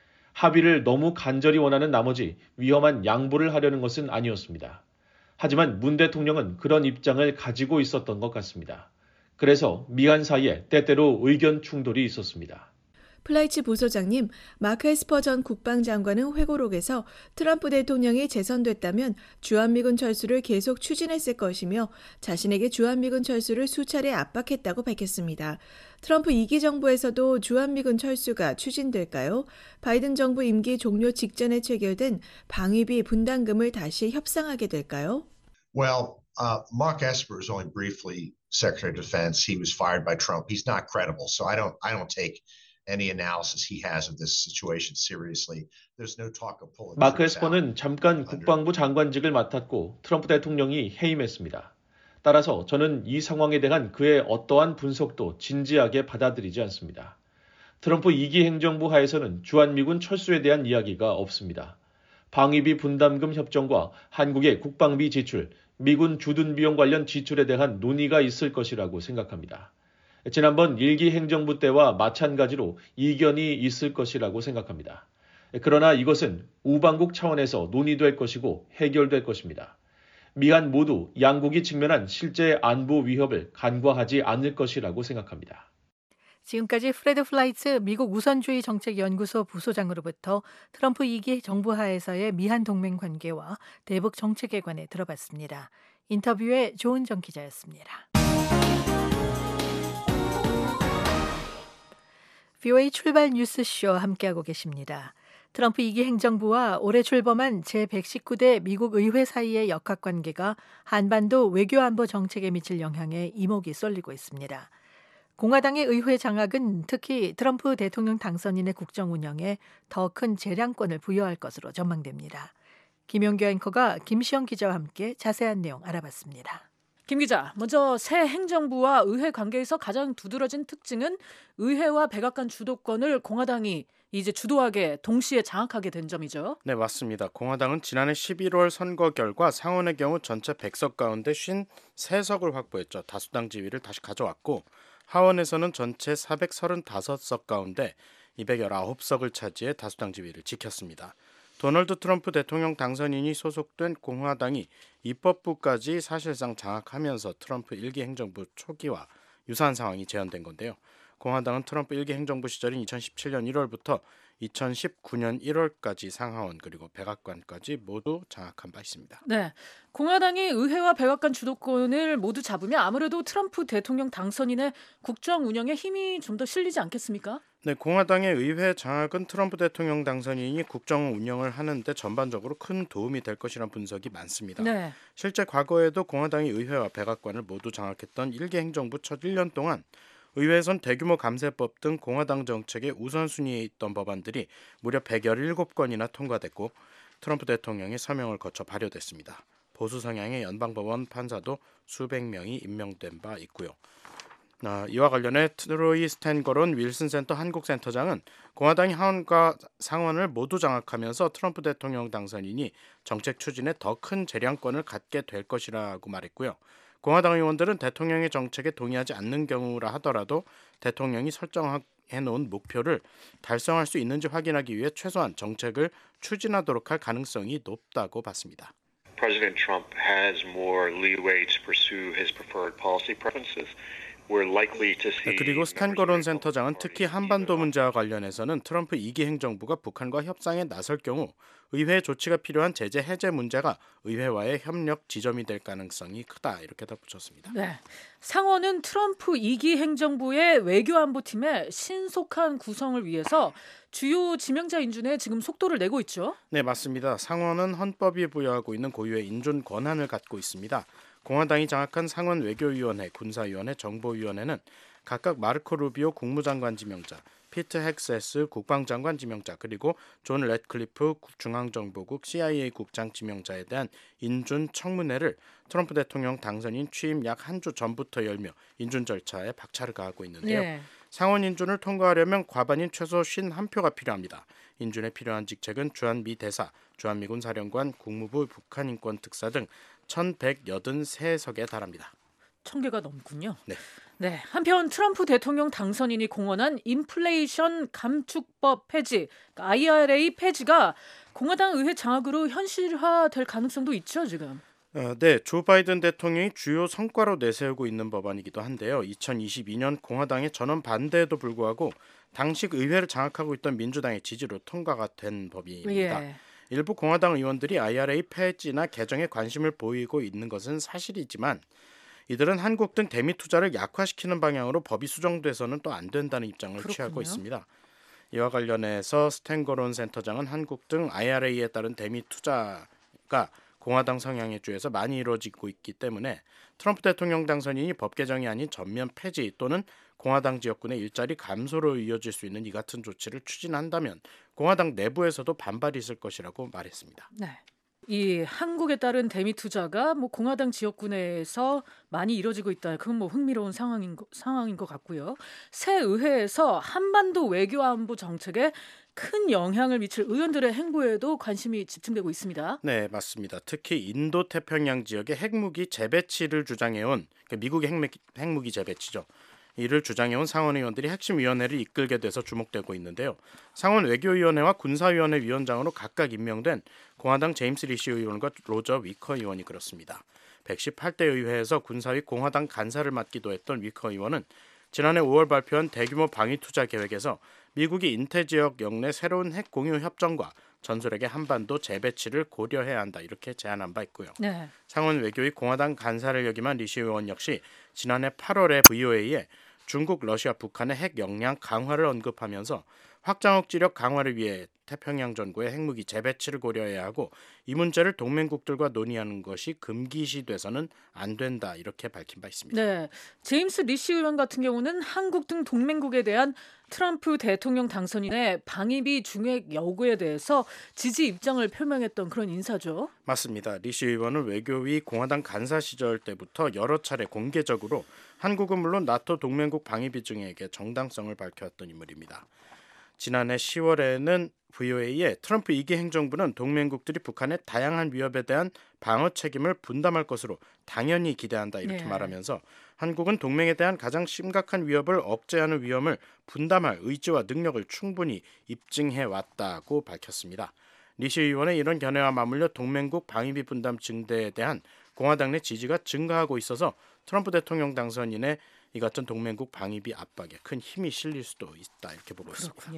Speaker 18: 합의를 너무 간절히 원하는 나머지 위험한 양보를 하려는 것은 아니었습니다. 하지만 문 대통령은 그런 입장을 가지고 있었던 것 같습니다. 그래서 미한 사이에 때때로 의견 충돌이 있었습니다.
Speaker 16: 플라이츠 부소장님, 마크 에스퍼 전 국방장관은 회고록에서 트럼프 대통령이 재선됐다면 주한미군 철수를 계속 추진했을 것이며 자신에게 주한미군 철수를 수차례 압박했다고 밝혔습니다. 트럼프 2기 정부에서도 주한미군 철수가 추진될까요? 바이든 정부 임기 종료 직전에 체결된 방위비 분담금을 다시 협상하게 될까요?
Speaker 17: Well, Mark Esper is only briefly Secretary of Defense. He was fired by Trump. He's not credible, so I don't take any analysis he has of this situation seriously. There's no talk of pulling.
Speaker 18: 마크 에스퍼는 잠깐 국방부 장관직을 맡았고 트럼프 대통령이 해임했습니다. 따라서 저는 이 상황에 대한 그의 어떠한 분석도 진지하게 받아들이지 않습니다. 트럼프 2기 행정부 하에서는 주한미군 철수에 대한 이야기가 없습니다. 방위비 분담금 협정과 한국의 국방비 지출, 미군 주둔 비용 관련 지출에 대한 논의가 있을 것이라고 생각합니다. 지난번 1기 행정부 때와 마찬가지로 이견이 있을 것이라고 생각합니다. 그러나 이것은 우방국 차원에서 논의될 것이고 해결될 것입니다. 미한 모두 양국이 직면한 실제 안보 위협을 간과하지 않을 것이라고 생각합니다.
Speaker 6: 지금까지 프레드 플라이츠 미국 우선주의 정책연구소 부소장으로부터 트럼프 2기 정부 하에서의 미한 동맹 관계와 대북 정책에 관해 들어봤습니다. 인터뷰에 조은정 기자였습니다. VOA 출발 뉴스쇼 함께하고 계십니다. 트럼프 2기 행정부와 올해 출범한 제119대 미국 의회 사이의 역학관계가 한반도 외교안보 정책에 미칠 영향에 이목이 쏠리고 있습니다. 공화당의 의회 장악은 특히 트럼프 대통령 당선인의 국정 운영에 더 큰 재량권을 부여할 것으로 전망됩니다. 김용규 앵커가 김시영 기자와 함께 자세한 내용 알아봤습니다.
Speaker 7: 김 기자, 먼저 새 행정부와 의회 관계에서 가장 두드러진 특징은 의회와 백악관 주도권을 공화당이 이제 주도하게 동시에 장악하게 된 점이죠.
Speaker 19: 네, 맞습니다. 공화당은 지난해 11월 선거 결과 상원의 경우 전체 100석 가운데 53석을 확보했죠. 다수당 지위를 다시 가져왔고 하원에서는 전체 435석 가운데 219석을 차지해 다수당 지위를 지켰습니다. 도널드 트럼프 대통령 당선인이 소속된 공화당이 입법부까지 사실상 장악하면서 트럼프 1기 행정부 초기와 유사한 상황이 재현된 건데요. 공화당은 트럼프 1기 행정부 시절인 2017년 1월부터 2019년 1월까지 상하원 그리고 백악관까지 모두 장악한 바 있습니다.
Speaker 7: 네, 공화당이 의회와 백악관 주도권을 모두 잡으면 아무래도 트럼프 대통령 당선인의 국정 운영에 힘이 좀 더 실리지 않겠습니까?
Speaker 19: 네, 공화당의 의회 장악은 트럼프 대통령 당선인이 국정 운영을 하는데 전반적으로 큰 도움이 될 것이라는 분석이 많습니다.
Speaker 7: 네.
Speaker 19: 실제 과거에도 공화당이 의회와 백악관을 모두 장악했던 1기 행정부 첫 1년 동안 의회에선 대규모 감세법 등 공화당 정책의 우선순위에 있던 법안들이 무려 117건이나 통과됐고 트럼프 대통령의 서명을 거쳐 발효됐습니다. 보수 성향의 연방법원 판사도 수백 명이 임명된 바 있고요. 이와 관련해 트로이 스탠거론 윌슨 센터 한국센터장은 공화당이 하원과 상원을 모두 장악하면서 트럼프 대통령 당선인이 정책 추진에 더 큰 재량권을 갖게 될 것이라고 말했고요. 공화당 의원들은 대통령의 정책에 동의하지 않는 경우라 하더라도 대통령이 설정해놓은 목표를 달성할 수 있는지 확인하기 위해 최소한 정책을 추진하도록 할 가능성이 높다고 봤습니다.
Speaker 20: President Trump has more leeway to pursue his preferred policy preferences
Speaker 19: 그리고 스탠 거론 센터장은 특히 한반도 문제와 관련해서는 트럼프 2기 행정부가 북한과 협상에 나설 경우 의회 조치가 필요한 제재 해제 문제가 의회와의 협력 지점이 될 가능성이 크다 이렇게 덧붙였습니다.
Speaker 7: 네, 상원은 트럼프 2기 행정부의 외교안보팀의 신속한 구성을 위해서 주요 지명자 인준에 지금 속도를 내고 있죠.
Speaker 19: 네, 맞습니다. 상원은 헌법이 부여하고 있는 고유의 인준 권한을 갖고 있습니다. 공화당이 장악한 상원 외교위원회, 군사위원회, 정보위원회는 각각 마르코 루비오 국무장관 지명자, 피트 헥세스 국방장관 지명자, 그리고 존 래드클리프 중앙정보국 CIA 국장 지명자에 대한 인준 청문회를 트럼프 대통령 당선인 취임 약 한 주 전부터 열며 인준 절차에 박차를 가하고 있는데요.
Speaker 7: 네.
Speaker 19: 상원 인준을 통과하려면 과반인 최소 51표가 필요합니다. 인준에 필요한 직책은 주한미 대사, 주한미군 사령관, 국무부 북한인권 특사 등 1183석에 달합니다.
Speaker 7: 1000개가 넘군요.
Speaker 19: 네.
Speaker 7: 네. 한편 트럼프 대통령 당선인이 공언한 인플레이션 감축법 폐지, IRA 폐지가 공화당 의회 장악으로 현실화될 가능성도 있죠, 지금.
Speaker 19: 네, 조 바이든 대통령이 주요 성과로 내세우고 있는 법안이기도 한데요. 2022년 공화당의 전원 반대에도 불구하고 당시 의회를 장악하고 있던 민주당의 지지로 통과가 된 법입니다.
Speaker 7: 예.
Speaker 19: 일부 공화당 의원들이 IRA 폐지나 개정에 관심을 보이고 있는 것은 사실이지만 이들은 한국 등 대미 투자를 약화시키는 방향으로 법이 수정돼서는 또 안 된다는 입장을
Speaker 7: 그렇군요.
Speaker 19: 취하고 있습니다. 이와 관련해서 스탠 거론 센터장은 한국 등 IRA에 따른 대미 투자가 공화당 성향의 주에서 많이 이루어지고 있기 때문에 트럼프 대통령 당선인이 법 개정이 아닌 전면 폐지 또는 공화당 지역군의 일자리 감소로 이어질 수 있는 이 같은 조치를 추진한다면 공화당 내부에서도 반발이 있을 것이라고 말했습니다.
Speaker 7: 네. 이 한국에 따른 대미 투자가 뭐 공화당 지역군에서 많이 이뤄지고 있다. 그건 뭐 흥미로운 상황인 것 같고요. 새 의회에서 한반도 외교 안보 정책에 큰 영향을 미칠 의원들의 행보에도 관심이 집중되고 있습니다.
Speaker 19: 네, 맞습니다. 특히 인도 태평양 지역의 핵무기 재배치를 주장해온 미국의 핵무기 재배치죠. 이를 주장해온 상원 의원들이 핵심 위원회를 이끌게 돼서 주목되고 있는데요. 상원 외교위원회와 군사위원회 위원장으로 각각 임명된 공화당 제임스 리시 의원과 로저 위커 의원이 그렇습니다. 118대 의회에서 군사위 공화당 간사를 맡기도 했던 위커 의원은 지난해 5월 발표한 대규모 방위 투자 계획에서 미국이 인태 지역 영내 새로운 핵 공유 협정과 전술핵의 한반도 재배치를 고려해야 한다 이렇게 제안한 바 있고요.
Speaker 7: 네.
Speaker 19: 상원 외교위 공화당 간사를 역임한 리시 의원 역시 지난해 8월에 VOA에 중국, 러시아, 북한의 핵 역량 강화를 언급하면서 확장 억지력 강화를 위해 태평양 전구의 핵무기 재배치를 고려해야 하고 이 문제를 동맹국들과 논의하는 것이 금기시돼서는 안 된다 이렇게 밝힌 바 있습니다.
Speaker 7: 네, 제임스 리시 의원 같은 경우는 한국 등 동맹국에 대한 트럼프 대통령 당선인의 방위비 중액 요구에 대해서 지지 입장을 표명했던 그런 인사죠.
Speaker 19: 맞습니다. 리시 의원은 외교위 공화당 간사 시절 때부터 여러 차례 공개적으로 한국은 물론 나토 동맹국 방위비 증액의 정당성을 밝혀왔던 인물입니다. 지난해 10월에는 VOA에 트럼프 2기 행정부는 동맹국들이 북한의 다양한 위협에 대한 방어 책임을 분담할 것으로 당연히 기대한다 이렇게
Speaker 7: 네.
Speaker 19: 말하면서 한국은 동맹에 대한 가장 심각한 위협을 억제하는 위험을 분담할 의지와 능력을 충분히 입증해 왔다고 밝혔습니다. 리시 의원의 이런 견해와 맞물려 동맹국 방위비 분담 증대에 대한 공화당 내 지지가 증가하고 있어서 트럼프 대통령 당선인의 이 같은 동맹국 방위비 압박에 큰 힘이 실릴 수도 있다 이렇게 보고 있습니다.
Speaker 7: 그렇군요.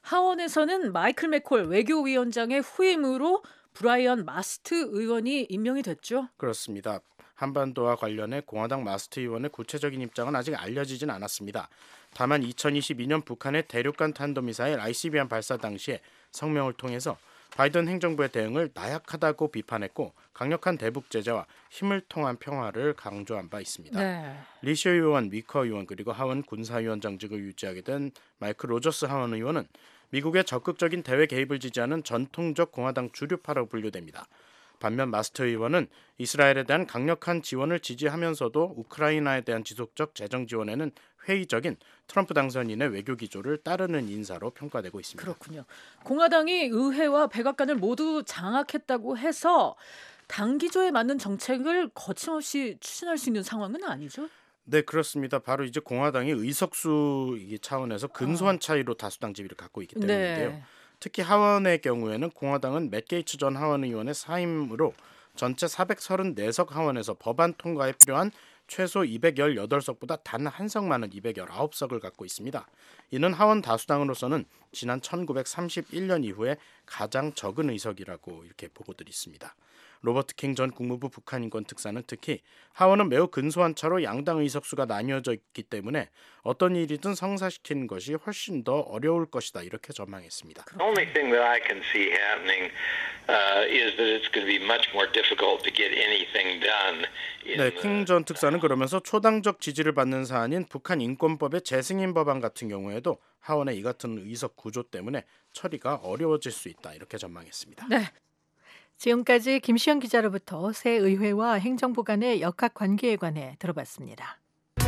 Speaker 7: 하원에서는 마이클 맥콜 외교위원장의 후임으로 브라이언 마스트 의원이 임명이 됐죠.
Speaker 19: 그렇습니다. 한반도와 관련해 공화당 마스트 의원의 구체적인 입장은 아직 알려지진 않았습니다. 다만 2022년 북한의 대륙간 탄도미사일 ICBM 발사 당시에 성명을 통해서 바이든 행정부의 대응을 나약하다고 비판했고 강력한 대북 제재와 힘을 통한 평화를 강조한 바 있습니다.
Speaker 7: 네.
Speaker 19: 리시 의원, 위커 의원 그리고 하원 군사위원장직을 유지하게 된 마이크 로저스 하원 의원은 미국의 적극적인 대외 개입을 지지하는 전통적 공화당 주류파로 분류됩니다. 반면 마스터 의원은 이스라엘에 대한 강력한 지원을 지지하면서도 우크라이나에 대한 지속적 재정 지원에는 회의적인 트럼프 당선인의 외교 기조를 따르는 인사로 평가되고 있습니다.
Speaker 7: 그렇군요. 공화당이 의회와 백악관을 모두 장악했다고 해서 당 기조에 맞는 정책을 거침없이 추진할 수 있는 상황은 아니죠?
Speaker 19: 네, 그렇습니다. 바로 이제 공화당이 의석수 차원에서 근소한 차이로 다수당 지위를 갖고 있기 때문인데요.
Speaker 7: 네.
Speaker 19: 특히 하원의 경우에는 공화당은 맷 게이츠 전 하원 의원의 사임으로 전체 434석 하원에서 법안 통과에 필요한 최소 218석보다 단 한 석만은 219석을 갖고 있습니다. 이는 하원 다수당으로서는 지난 1931년 이후에 가장 적은 의석이라고 이렇게 보고들이 있습니다. 로버트 킹 전 국무부 북한인권 특사는 특히 하원은 매우 근소한 차로 양당 의석수가 나뉘어져 있기 때문에 어떤 일이든 성사시키는 것이 훨씬 더 어려울 것이다 이렇게 전망했습니다.
Speaker 20: The only thing that I can see happening is that it's going to be much more difficult to get anything done.
Speaker 19: 네, 킹 전 특사는 그러면서 초당적 지지를 받는 사안인 북한 인권법의 재승인 법안 같은 경우에도 하원의 이 같은 의석 구조 때문에 처리가 어려워질 수 있다 이렇게 전망했습니다.
Speaker 6: 네. 지금까지 김시영 기자로부터 새 의회와 행정부 간의 역학 관계에 관해 들어봤습니다.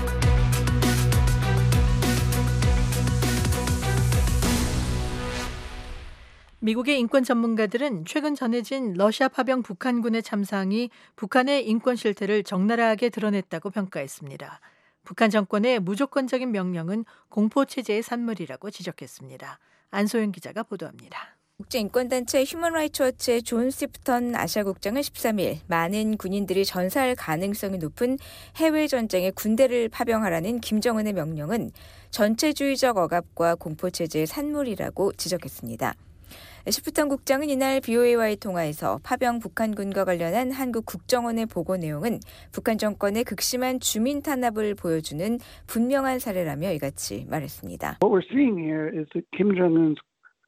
Speaker 6: 미국의 인권 전문가들은 최근 전해진 러시아 파병 북한군의 참상이 북한의 인권 실태를 적나라하게 드러냈다고 평가했습니다. 북한 정권의 무조건적인 명령은 공포체제의 산물이라고 지적했습니다. 안소영 기자가 보도합니다.
Speaker 13: 국제인권단체 휴먼라이츠 워치의 존 스티프턴 아시아국장은 13일 많은 군인들이 전사할 가능성이 높은 해외 전쟁에 군대를 파병하라는 김정은의 명령은 전체주의적 억압과 공포체제의 산물이라고 지적했습니다. 스티프턴 국장은 이날 BOA와의 통화에서 파병 북한군과 관련한 한국 국정원의 보고 내용은 북한 정권의 극심한 주민 탄압을 보여주는 분명한 사례라며 이같이 말했습니다.
Speaker 21: What we're seeing here is that Kim Jong-un's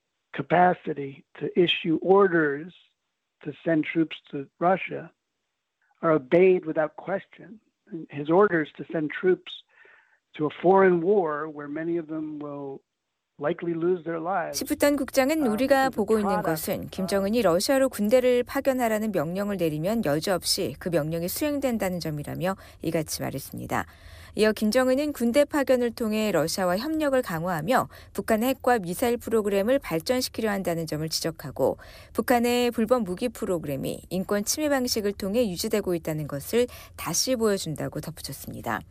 Speaker 21: capacity to issue orders to send troops to Russia are obeyed without question. His orders to send troops to a foreign war where many of them will likely lose their lives.
Speaker 13: 스티프턴 국장은 우리가 보고 있는 것은 김정은이 러시아로 군대를 파견하라는 명령을 내리면 여지없이 그 명령이 수행된다는 점이라며 이같이 말했습니다. 이어 김정은은 군대 파견을 통해 러시아와 협력을 강화하며 북한의 핵과 미사일 프로그램을 발전시키려 한다는 점을 지적하고 북한의 불법 무기 프로그램이 인권 침해 방식을 통해 유지되고 있다는 것을 다시 보여준다고 덧붙였습니다.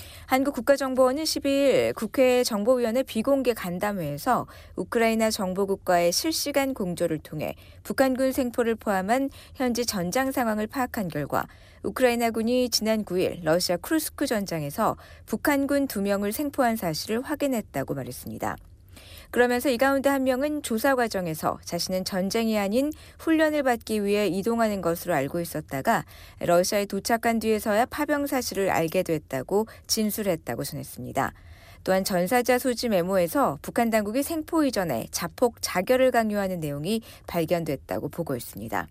Speaker 13: 한국국가정보원은 12일 국회 정보위원회 비공개 간담회에서 우크라이나 정보국과의 실시간 공조를 통해 북한군 생포를 포함한 현지 전장 상황을 파악한 결과 우크라이나군이 지난 9일 러시아 쿠르스크 전장에서 북한군 2명을 생포한 사실을 확인했다고 말했습니다. 그러면서 이 가운데 한 명은 조사 과정에서 자신은 전쟁이 아닌 훈련을 받기 위해 이동하는 것으로 알고 있었다가 러시아에 도착한 뒤에서야 파병 사실을 알게 됐다고 진술했다고 전했습니다. 또한 전사자 소지 메모에서 북한 당국이 생포 이전에 자폭 자결을 강요하는 내용이 발견됐다고 보고했습니다.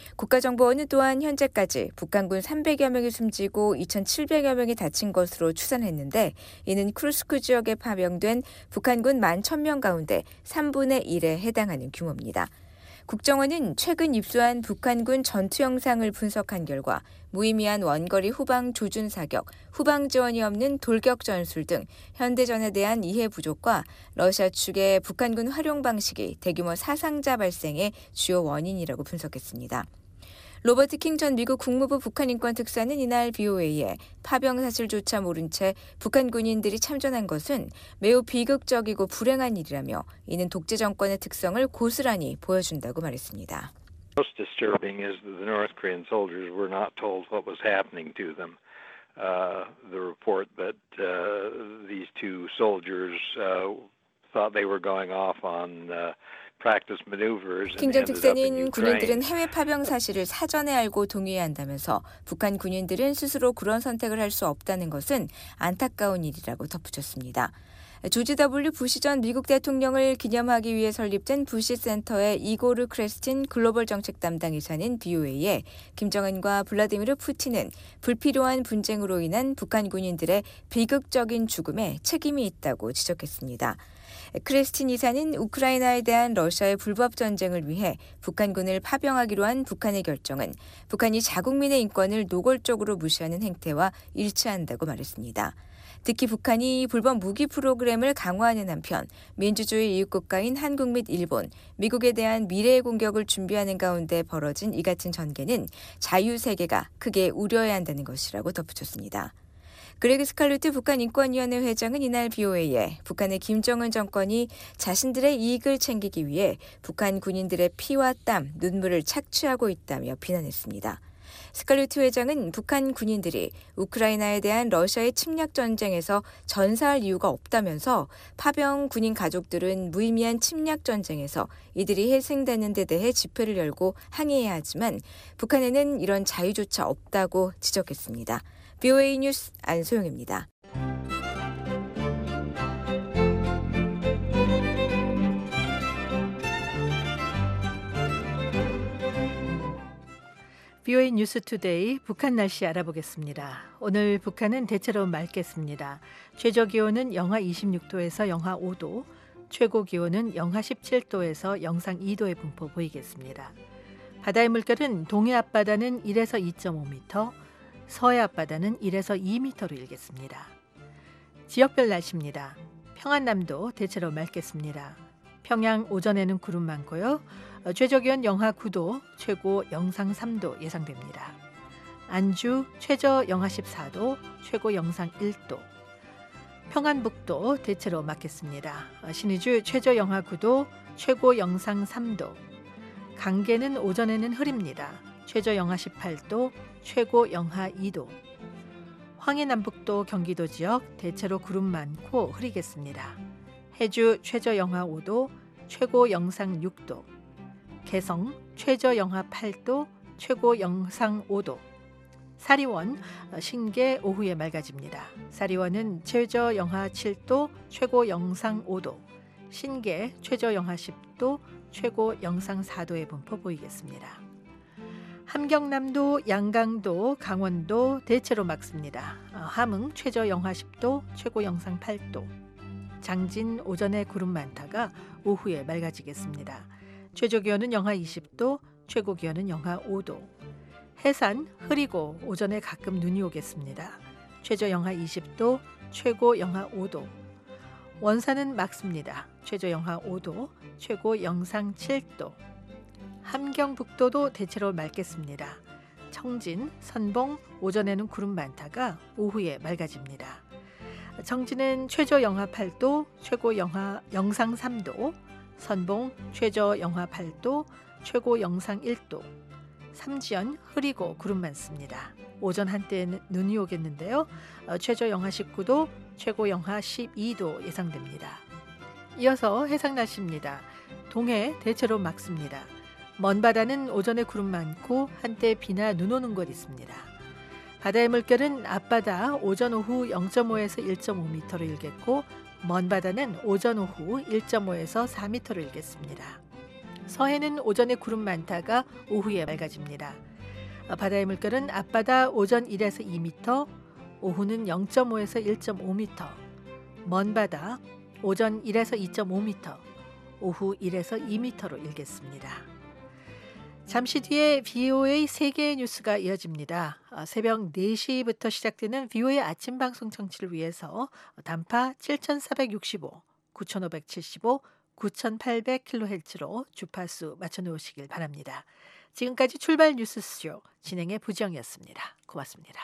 Speaker 13: 국가정보원은 또한 현재까지 북한군 300여 명이 숨지고 2,700여 명이 다친 것으로 추산했는데 이는 쿠르스크 지역에 파병된 북한군 11,000명 가운데 3분의 1에 해당하는 규모입니다. 국정원은 최근 입수한 북한군 전투 영상을 분석한 결과 무의미한 원거리 후방 조준 사격, 후방 지원이 없는 돌격 전술 등 현대전에 대한 이해 부족과 러시아 측의 북한군 활용 방식이 대규모 사상자 발생의 주요 원인이라고 분석했습니다. 로버트 킹 전 미국 국무부 북한인권 특사는 이날 BOA에 파병 사실조차 모른 채 북한 군인들이 참전한 것은 매우 비극적이고 불행한 일이라며 이는 독재 정권의 특성을 고스란히 보여준다고 말했습니다.
Speaker 22: Most disturbing is that the North Korean soldiers were not told what was happening to them. The report that these two soldiers thought they were going off on
Speaker 13: 킹 전 특사는 군인들은 해외 파병 사실을 사전에 알고 동의해야 한다면서 북한 군인들은 스스로 그런 선택을 할 수 없다는 것은 안타까운 일이라고 덧붙였습니다. 조지 W. 부시 전 미국 대통령을 기념하기 위해 설립된 부시 센터의 이고르 크레스틴 글로벌 정책 담당이사는 BOA에 김정은과 블라디미르 푸틴은 불필요한 분쟁으로 인한 북한 군인들의 비극적인 죽음에 책임이 있다고 지적했습니다. 크레스틴 이사는 우크라이나에 대한 러시아의 불법 전쟁을 위해 북한군을 파병하기로 한 북한의 결정은 북한이 자국민의 인권을 노골적으로 무시하는 행태와 일치한다고 말했습니다. 특히 북한이 불법 무기 프로그램을 강화하는 한편 민주주의 이웃국가인 한국 및 일본, 미국에 대한 미래의 공격을 준비하는 가운데 벌어진 이 같은 전개는 자유세계가 크게 우려해야 한다는 것이라고 덧붙였습니다. 그레그 스칼루트 북한인권위원회 회장은 이날 BOA에 북한의 김정은 정권이 자신들의 이익을 챙기기 위해 북한 군인들의 피와 땀, 눈물을 착취하고 있다며 비난했습니다. 스칼리트 회장은 북한 군인들이 우크라이나에 대한 러시아의 침략 전쟁에서 전사할 이유가 없다면서 파병 군인 가족들은 무의미한 침략 전쟁에서 이들이 희생되는 데 대해 집회를 열고 항의해야 하지만 북한에는 이런 자유조차 없다고 지적했습니다. VOA 뉴스 안소영입니다.
Speaker 6: VOA 뉴스 투데이 북한 날씨 알아보겠습니다. 오늘 북한은 대체로 맑겠습니다. 최저 기온은 영하 26도에서 영하 5도, 최고 기온은 영하 17도에서 영상 2도의 분포 보이겠습니다. 바다의 물결은 동해 앞바다는 1에서 2.5m, 서해 앞바다는 1에서 2m로 일겠습니다. 지역별 날씨입니다. 평안남도 대체로 맑겠습니다. 평양 오전에는 구름 많고요. 최저기온 영하 9도, 최고 영상 3도 예상됩니다. 안주 최저 영하 14도, 최고 영상 1도. 평안북도 대체로 맑겠습니다. 신의주 최저 영하 9도, 최고 영상 3도. 강계는 오전에는 흐립니다. 최저 영하 18도, 최고 영하 2도. 황해남북도 경기도 지역 대체로 구름 많고 흐리겠습니다. 해주 최저 영하 5도, 최고 영상 6도. 개성 최저 영하 8도, 최고 영상 5도. 사리원 신계 오후에 맑아집니다. 사리원은 최저 영하 7도, 최고 영상 5도. 신계 최저 영하 10도, 최고 영상 4도의 분포 보이겠습니다. 함경남도, 양강도, 강원도 대체로 맑습니다. 함흥 최저 영하 10도, 최고 영상 8도. 장진 오전에 구름 많다가 오후에 맑아지겠습니다. 최저 기온은 영하 20도, 최고 기온은 영하 5도. 해산 흐리고 오전에 가끔 눈이 오겠습니다. 최저 영하 20도, 최고 영하 5도. 원산은 맑습니다. 최저 영하 5도, 최고 영상 7도. 함경북도도 대체로 맑겠습니다. 청진, 선봉 오전에는 구름 많다가 오후에 맑아집니다. 청진은 최저 영하 8도, 최고 영상 3도. 선봉 최저 영하 8도, 최고 영상 1도. 삼지연 흐리고 구름 많습니다. 오전 한때는 눈이 오겠는데요. 최저 영하 19도, 최고 영하 12도 예상됩니다. 이어서 해상 날씨입니다. 동해 대체로 맑습니다. 먼 바다는 오전에 구름 많고 한때 비나 눈 오는 곳 있습니다. 바다의 물결은 앞바다 오전 오후 0.5에서 1.5m로 일겠고 먼 바다는 오전 오후 1.5에서 4m로 일겠습니다. 서해는 오전에 구름 많다가 오후에 맑아집니다. 바다의 물결은 앞바다 오전 1에서 2m, 오후는 0.5에서 1.5m. 먼 바다 오전 1에서 2.5m, 오후 1에서 2m로 일겠습니다. 잠시 뒤에 VOA 세계의 뉴스가 이어집니다. 새벽 4시부터 시작되는 VOA 아침 방송 청취를 위해서 단파 7465, 9575, 9800kHz로 주파수 맞춰놓으시길 바랍니다. 지금까지 출발 뉴스쇼 진행의 부정이었습니다. 고맙습니다.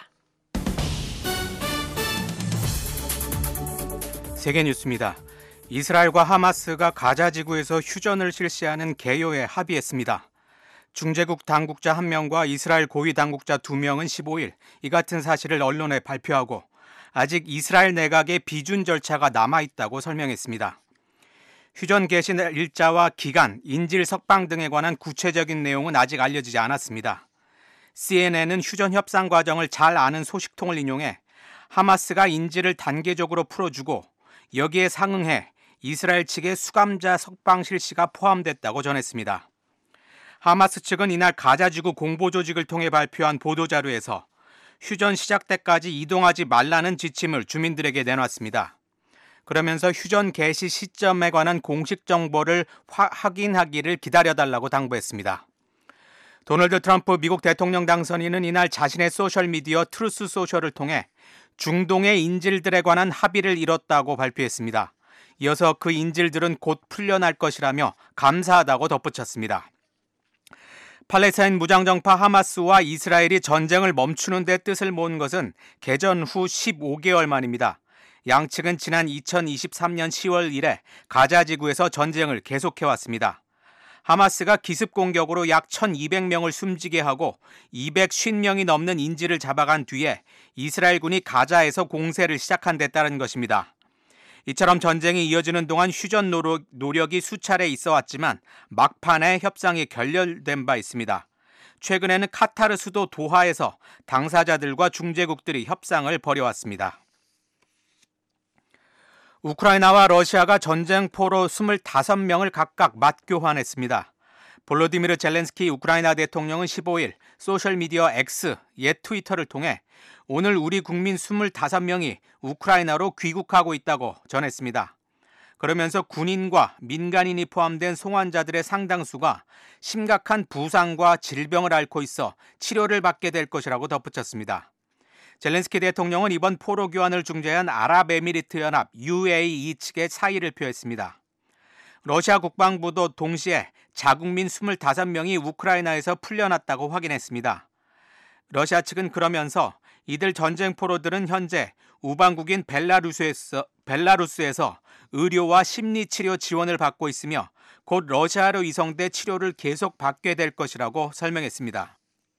Speaker 4: 세계 뉴스입니다. 이스라엘과 하마스가 가자 지구에서 휴전을 실시하는 개요에 합의했습니다. 중재국 당국자 1명과 이스라엘 고위 당국자 2명은 15일 이 같은 사실을 언론에 발표하고 아직 이스라엘 내각의 비준 절차가 남아있다고 설명했습니다. 휴전 개시 일자와 기간, 인질 석방 등에 관한 구체적인 내용은 아직 알려지지 않았습니다. CNN은 휴전 협상 과정을 잘 아는 소식통을 인용해 하마스가 인질을 단계적으로 풀어주고 여기에 상응해 이스라엘 측의 수감자 석방 실시가 포함됐다고 전했습니다. 하마스 측은 이날 가자지구 공보조직을 통해 발표한 보도자료에서 휴전 시작 때까지 이동하지 말라는 지침을 주민들에게 내놨습니다. 그러면서 휴전 개시 시점에 관한 공식 정보를 확인하기를 기다려달라고 당부했습니다. 도널드 트럼프 미국 대통령 당선인은 이날 자신의 소셜미디어 트루스 소셜을 통해 중동의 인질들에 관한 합의를 이뤘다고 발표했습니다. 이어서 그 인질들은 곧 풀려날 것이라며 감사하다고 덧붙였습니다. 팔레스타인 무장정파 하마스와 이스라엘이 전쟁을 멈추는 데 뜻을 모은 것은 개전 후 15개월 만입니다. 양측은 지난 2023년 10월 이래 가자 지구에서 전쟁을 계속해왔습니다. 하마스가 기습 공격으로 약 1,200명을 숨지게 하고 250명이 넘는 인질을 잡아간 뒤에 이스라엘군이 가자에서 공세를 시작한 데 따른 것입니다. 이처럼 전쟁이 이어지는 동안 휴전 노력이 수차례 있어왔지만 막판에 협상이 결렬된 바 있습니다. 최근에는 카타르 수도 도하에서 당사자들과 중재국들이 협상을 벌여왔습니다. 우크라이나와 러시아가 전쟁포로 25명을 각각 맞교환했습니다. 볼로디미르 젤렌스키 우크라이나 대통령은 15일 소셜미디어 X, 옛 트위터를 통해 오늘 우리 국민 25명이 우크라이나로 귀국하고 있다고 전했습니다. 그러면서 군인과 민간인이 포함된 송환자들의 상당수가 심각한 부상과 질병을 앓고 있어 치료를 받게 될 것이라고 덧붙였습니다. 젤렌스키 대통령은 이번 포로 교환을 중재한 아랍에미리트 연합 UAE 측의 사의를 표했습니다. 러시아 국방부도 동시에 자국민 25명이 우크라이나에서 풀려났다고 확인했습니다. 러시아 측은 그러면서 이들 전쟁포로들은 현재 우방국인 벨라루스에서 의료와 심리치료 지원을 받고 있으며 곧 러시아로 이송돼 치료를 계속 받게 될 것이라고 설명했습니다.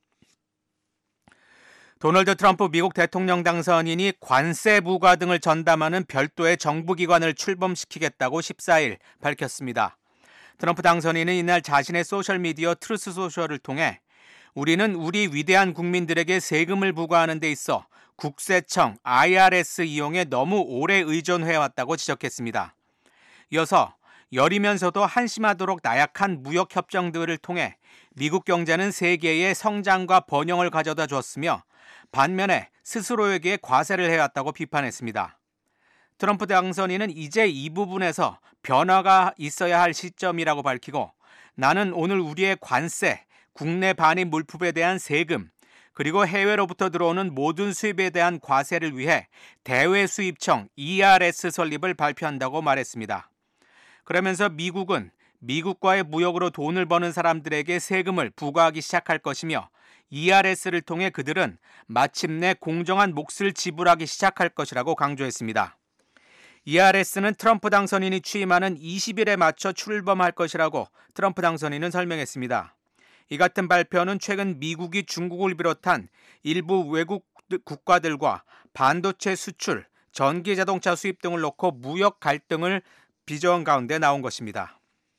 Speaker 4: 도널드 트럼프 미국 대통령 당선인이 관세 부과 등을 전담하는 별도의 정부기관을 출범시키겠다고 14일 밝혔습니다. 트럼프 당선인은 이날 자신의 소셜미디어 트루스 소셜을 통해 우리는 우리 위대한 국민들에게 세금을 부과하는 데 있어 국세청 IRS 이용에 너무 오래 의존해왔다고 지적했습니다. 이어서 여리면서도 한심하도록 나약한 무역협정들을 통해 미국 경제는 세계의 성장과 번영을 가져다 주었으며 반면에 스스로에게 과세를 해왔다고 비판했습니다. 트럼프 당선인은 이제 이 부분에서 변화가 있어야 할 시점이라고 밝히고 나는 오늘 우리의 관세, 국내 반입 물품에 대한 세금, 그리고 해외로부터 들어오는 모든 수입에 대한 과세를 위해 대외수입청 ERS 설립을 발표한다고 말했습니다. 그러면서 미국은 미국과의 무역으로 돈을 버는 사람들에게 세금을 부과하기 시작할 것이며 ERS를 통해 그들은 마침내 공정한 몫을 지불하기 시작할 것이라고 강조했습니다. ERS는 트럼프 당선인이 취임하는 20일에 맞춰 출범할 것이라고 트럼프 당선인은 설명했습니다. 이 같은 발표는 최근 미국이 중국을 비롯한 일부 외국 국가들과 반도체 수출, 전기자동차 수입 등을 놓고 무역 갈등을 빚어온 가운데 나온 것입니다.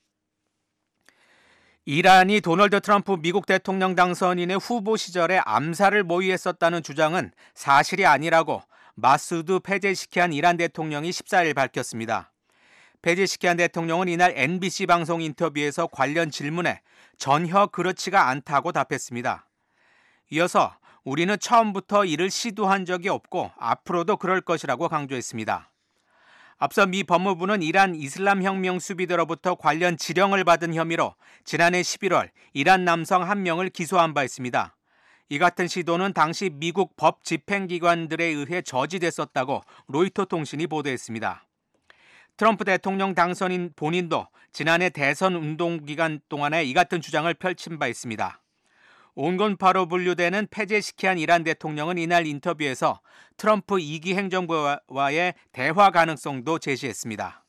Speaker 4: 이란이 도널드 트럼프 미국 대통령 당선인의 후보 시절에 암살을 모의했었다는 주장은 사실이 아니라고 마수드 페제시키안 이란 대통령이 14일 밝혔습니다. 페제시키안 대통령은 이날 NBC 방송 인터뷰에서 관련 질문에 전혀 그렇지가 않다고 답했습니다. 이어서 우리는 처음부터 이를 시도한 적이 없고 앞으로도 그럴 것이라고 강조했습니다. 앞서 미 법무부는 이란 이슬람 혁명 수비대로부터 관련 지령을 받은 혐의로 지난해 11월 이란 남성 1명을 기소한 바 있습니다. 이 같은 시도는 당시 미국 법 집행기관들에 의해 저지됐었다고 로이터 통신이 보도했습니다. 트럼프 대통령 당선인 본인도 지난해 대선 운동 기간 동안에 이 같은 주장을 펼친 바 있습니다. 온건파로 분류되는 페제시키안 이란 대통령은 이날 인터뷰에서 트럼프 2기 행정부와의 대화 가능성도 제시했습니다.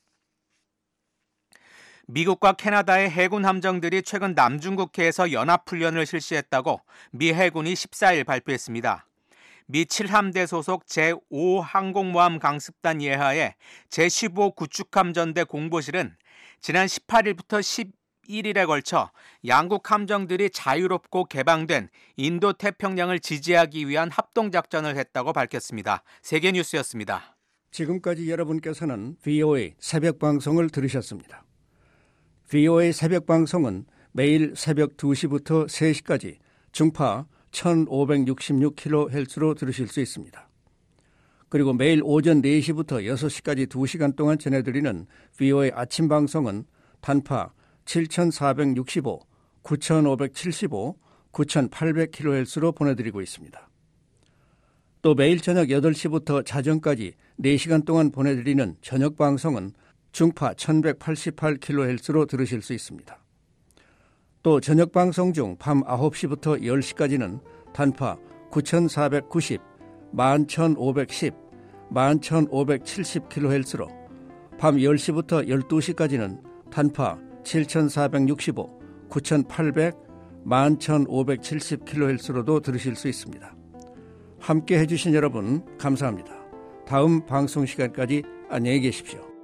Speaker 4: 미국과 캐나다의 해군 함정들이 최근 남중국해에서 연합훈련을 실시했다고 미 해군이 14일 발표했습니다. 미 7함대 소속 제5항공모함 강습단 예하의 제15 구축함전대 공보실은 지난 18일부터 11일에 걸쳐 양국 함정들이 자유롭고 개방된 인도 태평양을 지지하기 위한 합동작전을 했다고 밝혔습니다. 세계뉴스였습니다.
Speaker 3: 지금까지 여러분께서는 VOA 새벽방송을 들으셨습니다. VOA 새벽방송은 매일 새벽 2시부터 3시까지 중파 1566kHz로 들으실 수 있습니다. 그리고 매일 오전 4시부터 6시까지 2시간 동안 전해드리는 VOA 아침 방송은 단파 7465, 9575, 9800kHz로 보내드리고 있습니다. 또 매일 저녁 8시부터 자정까지 4시간 동안 보내드리는 저녁 방송은 중파 1188kHz로 들으실 수 있습니다. 또 저녁 방송 중 밤 9시부터 10시까지는 단파 9490, 11510, 11570kHz로 밤 10시부터 12시까지는 단파 7465, 9,800, 11,570kHz로도 들으실 수 있습니다. 함께 해주신 여러분 감사합니다. 다음 방송 시간까지 안녕히 계십시오.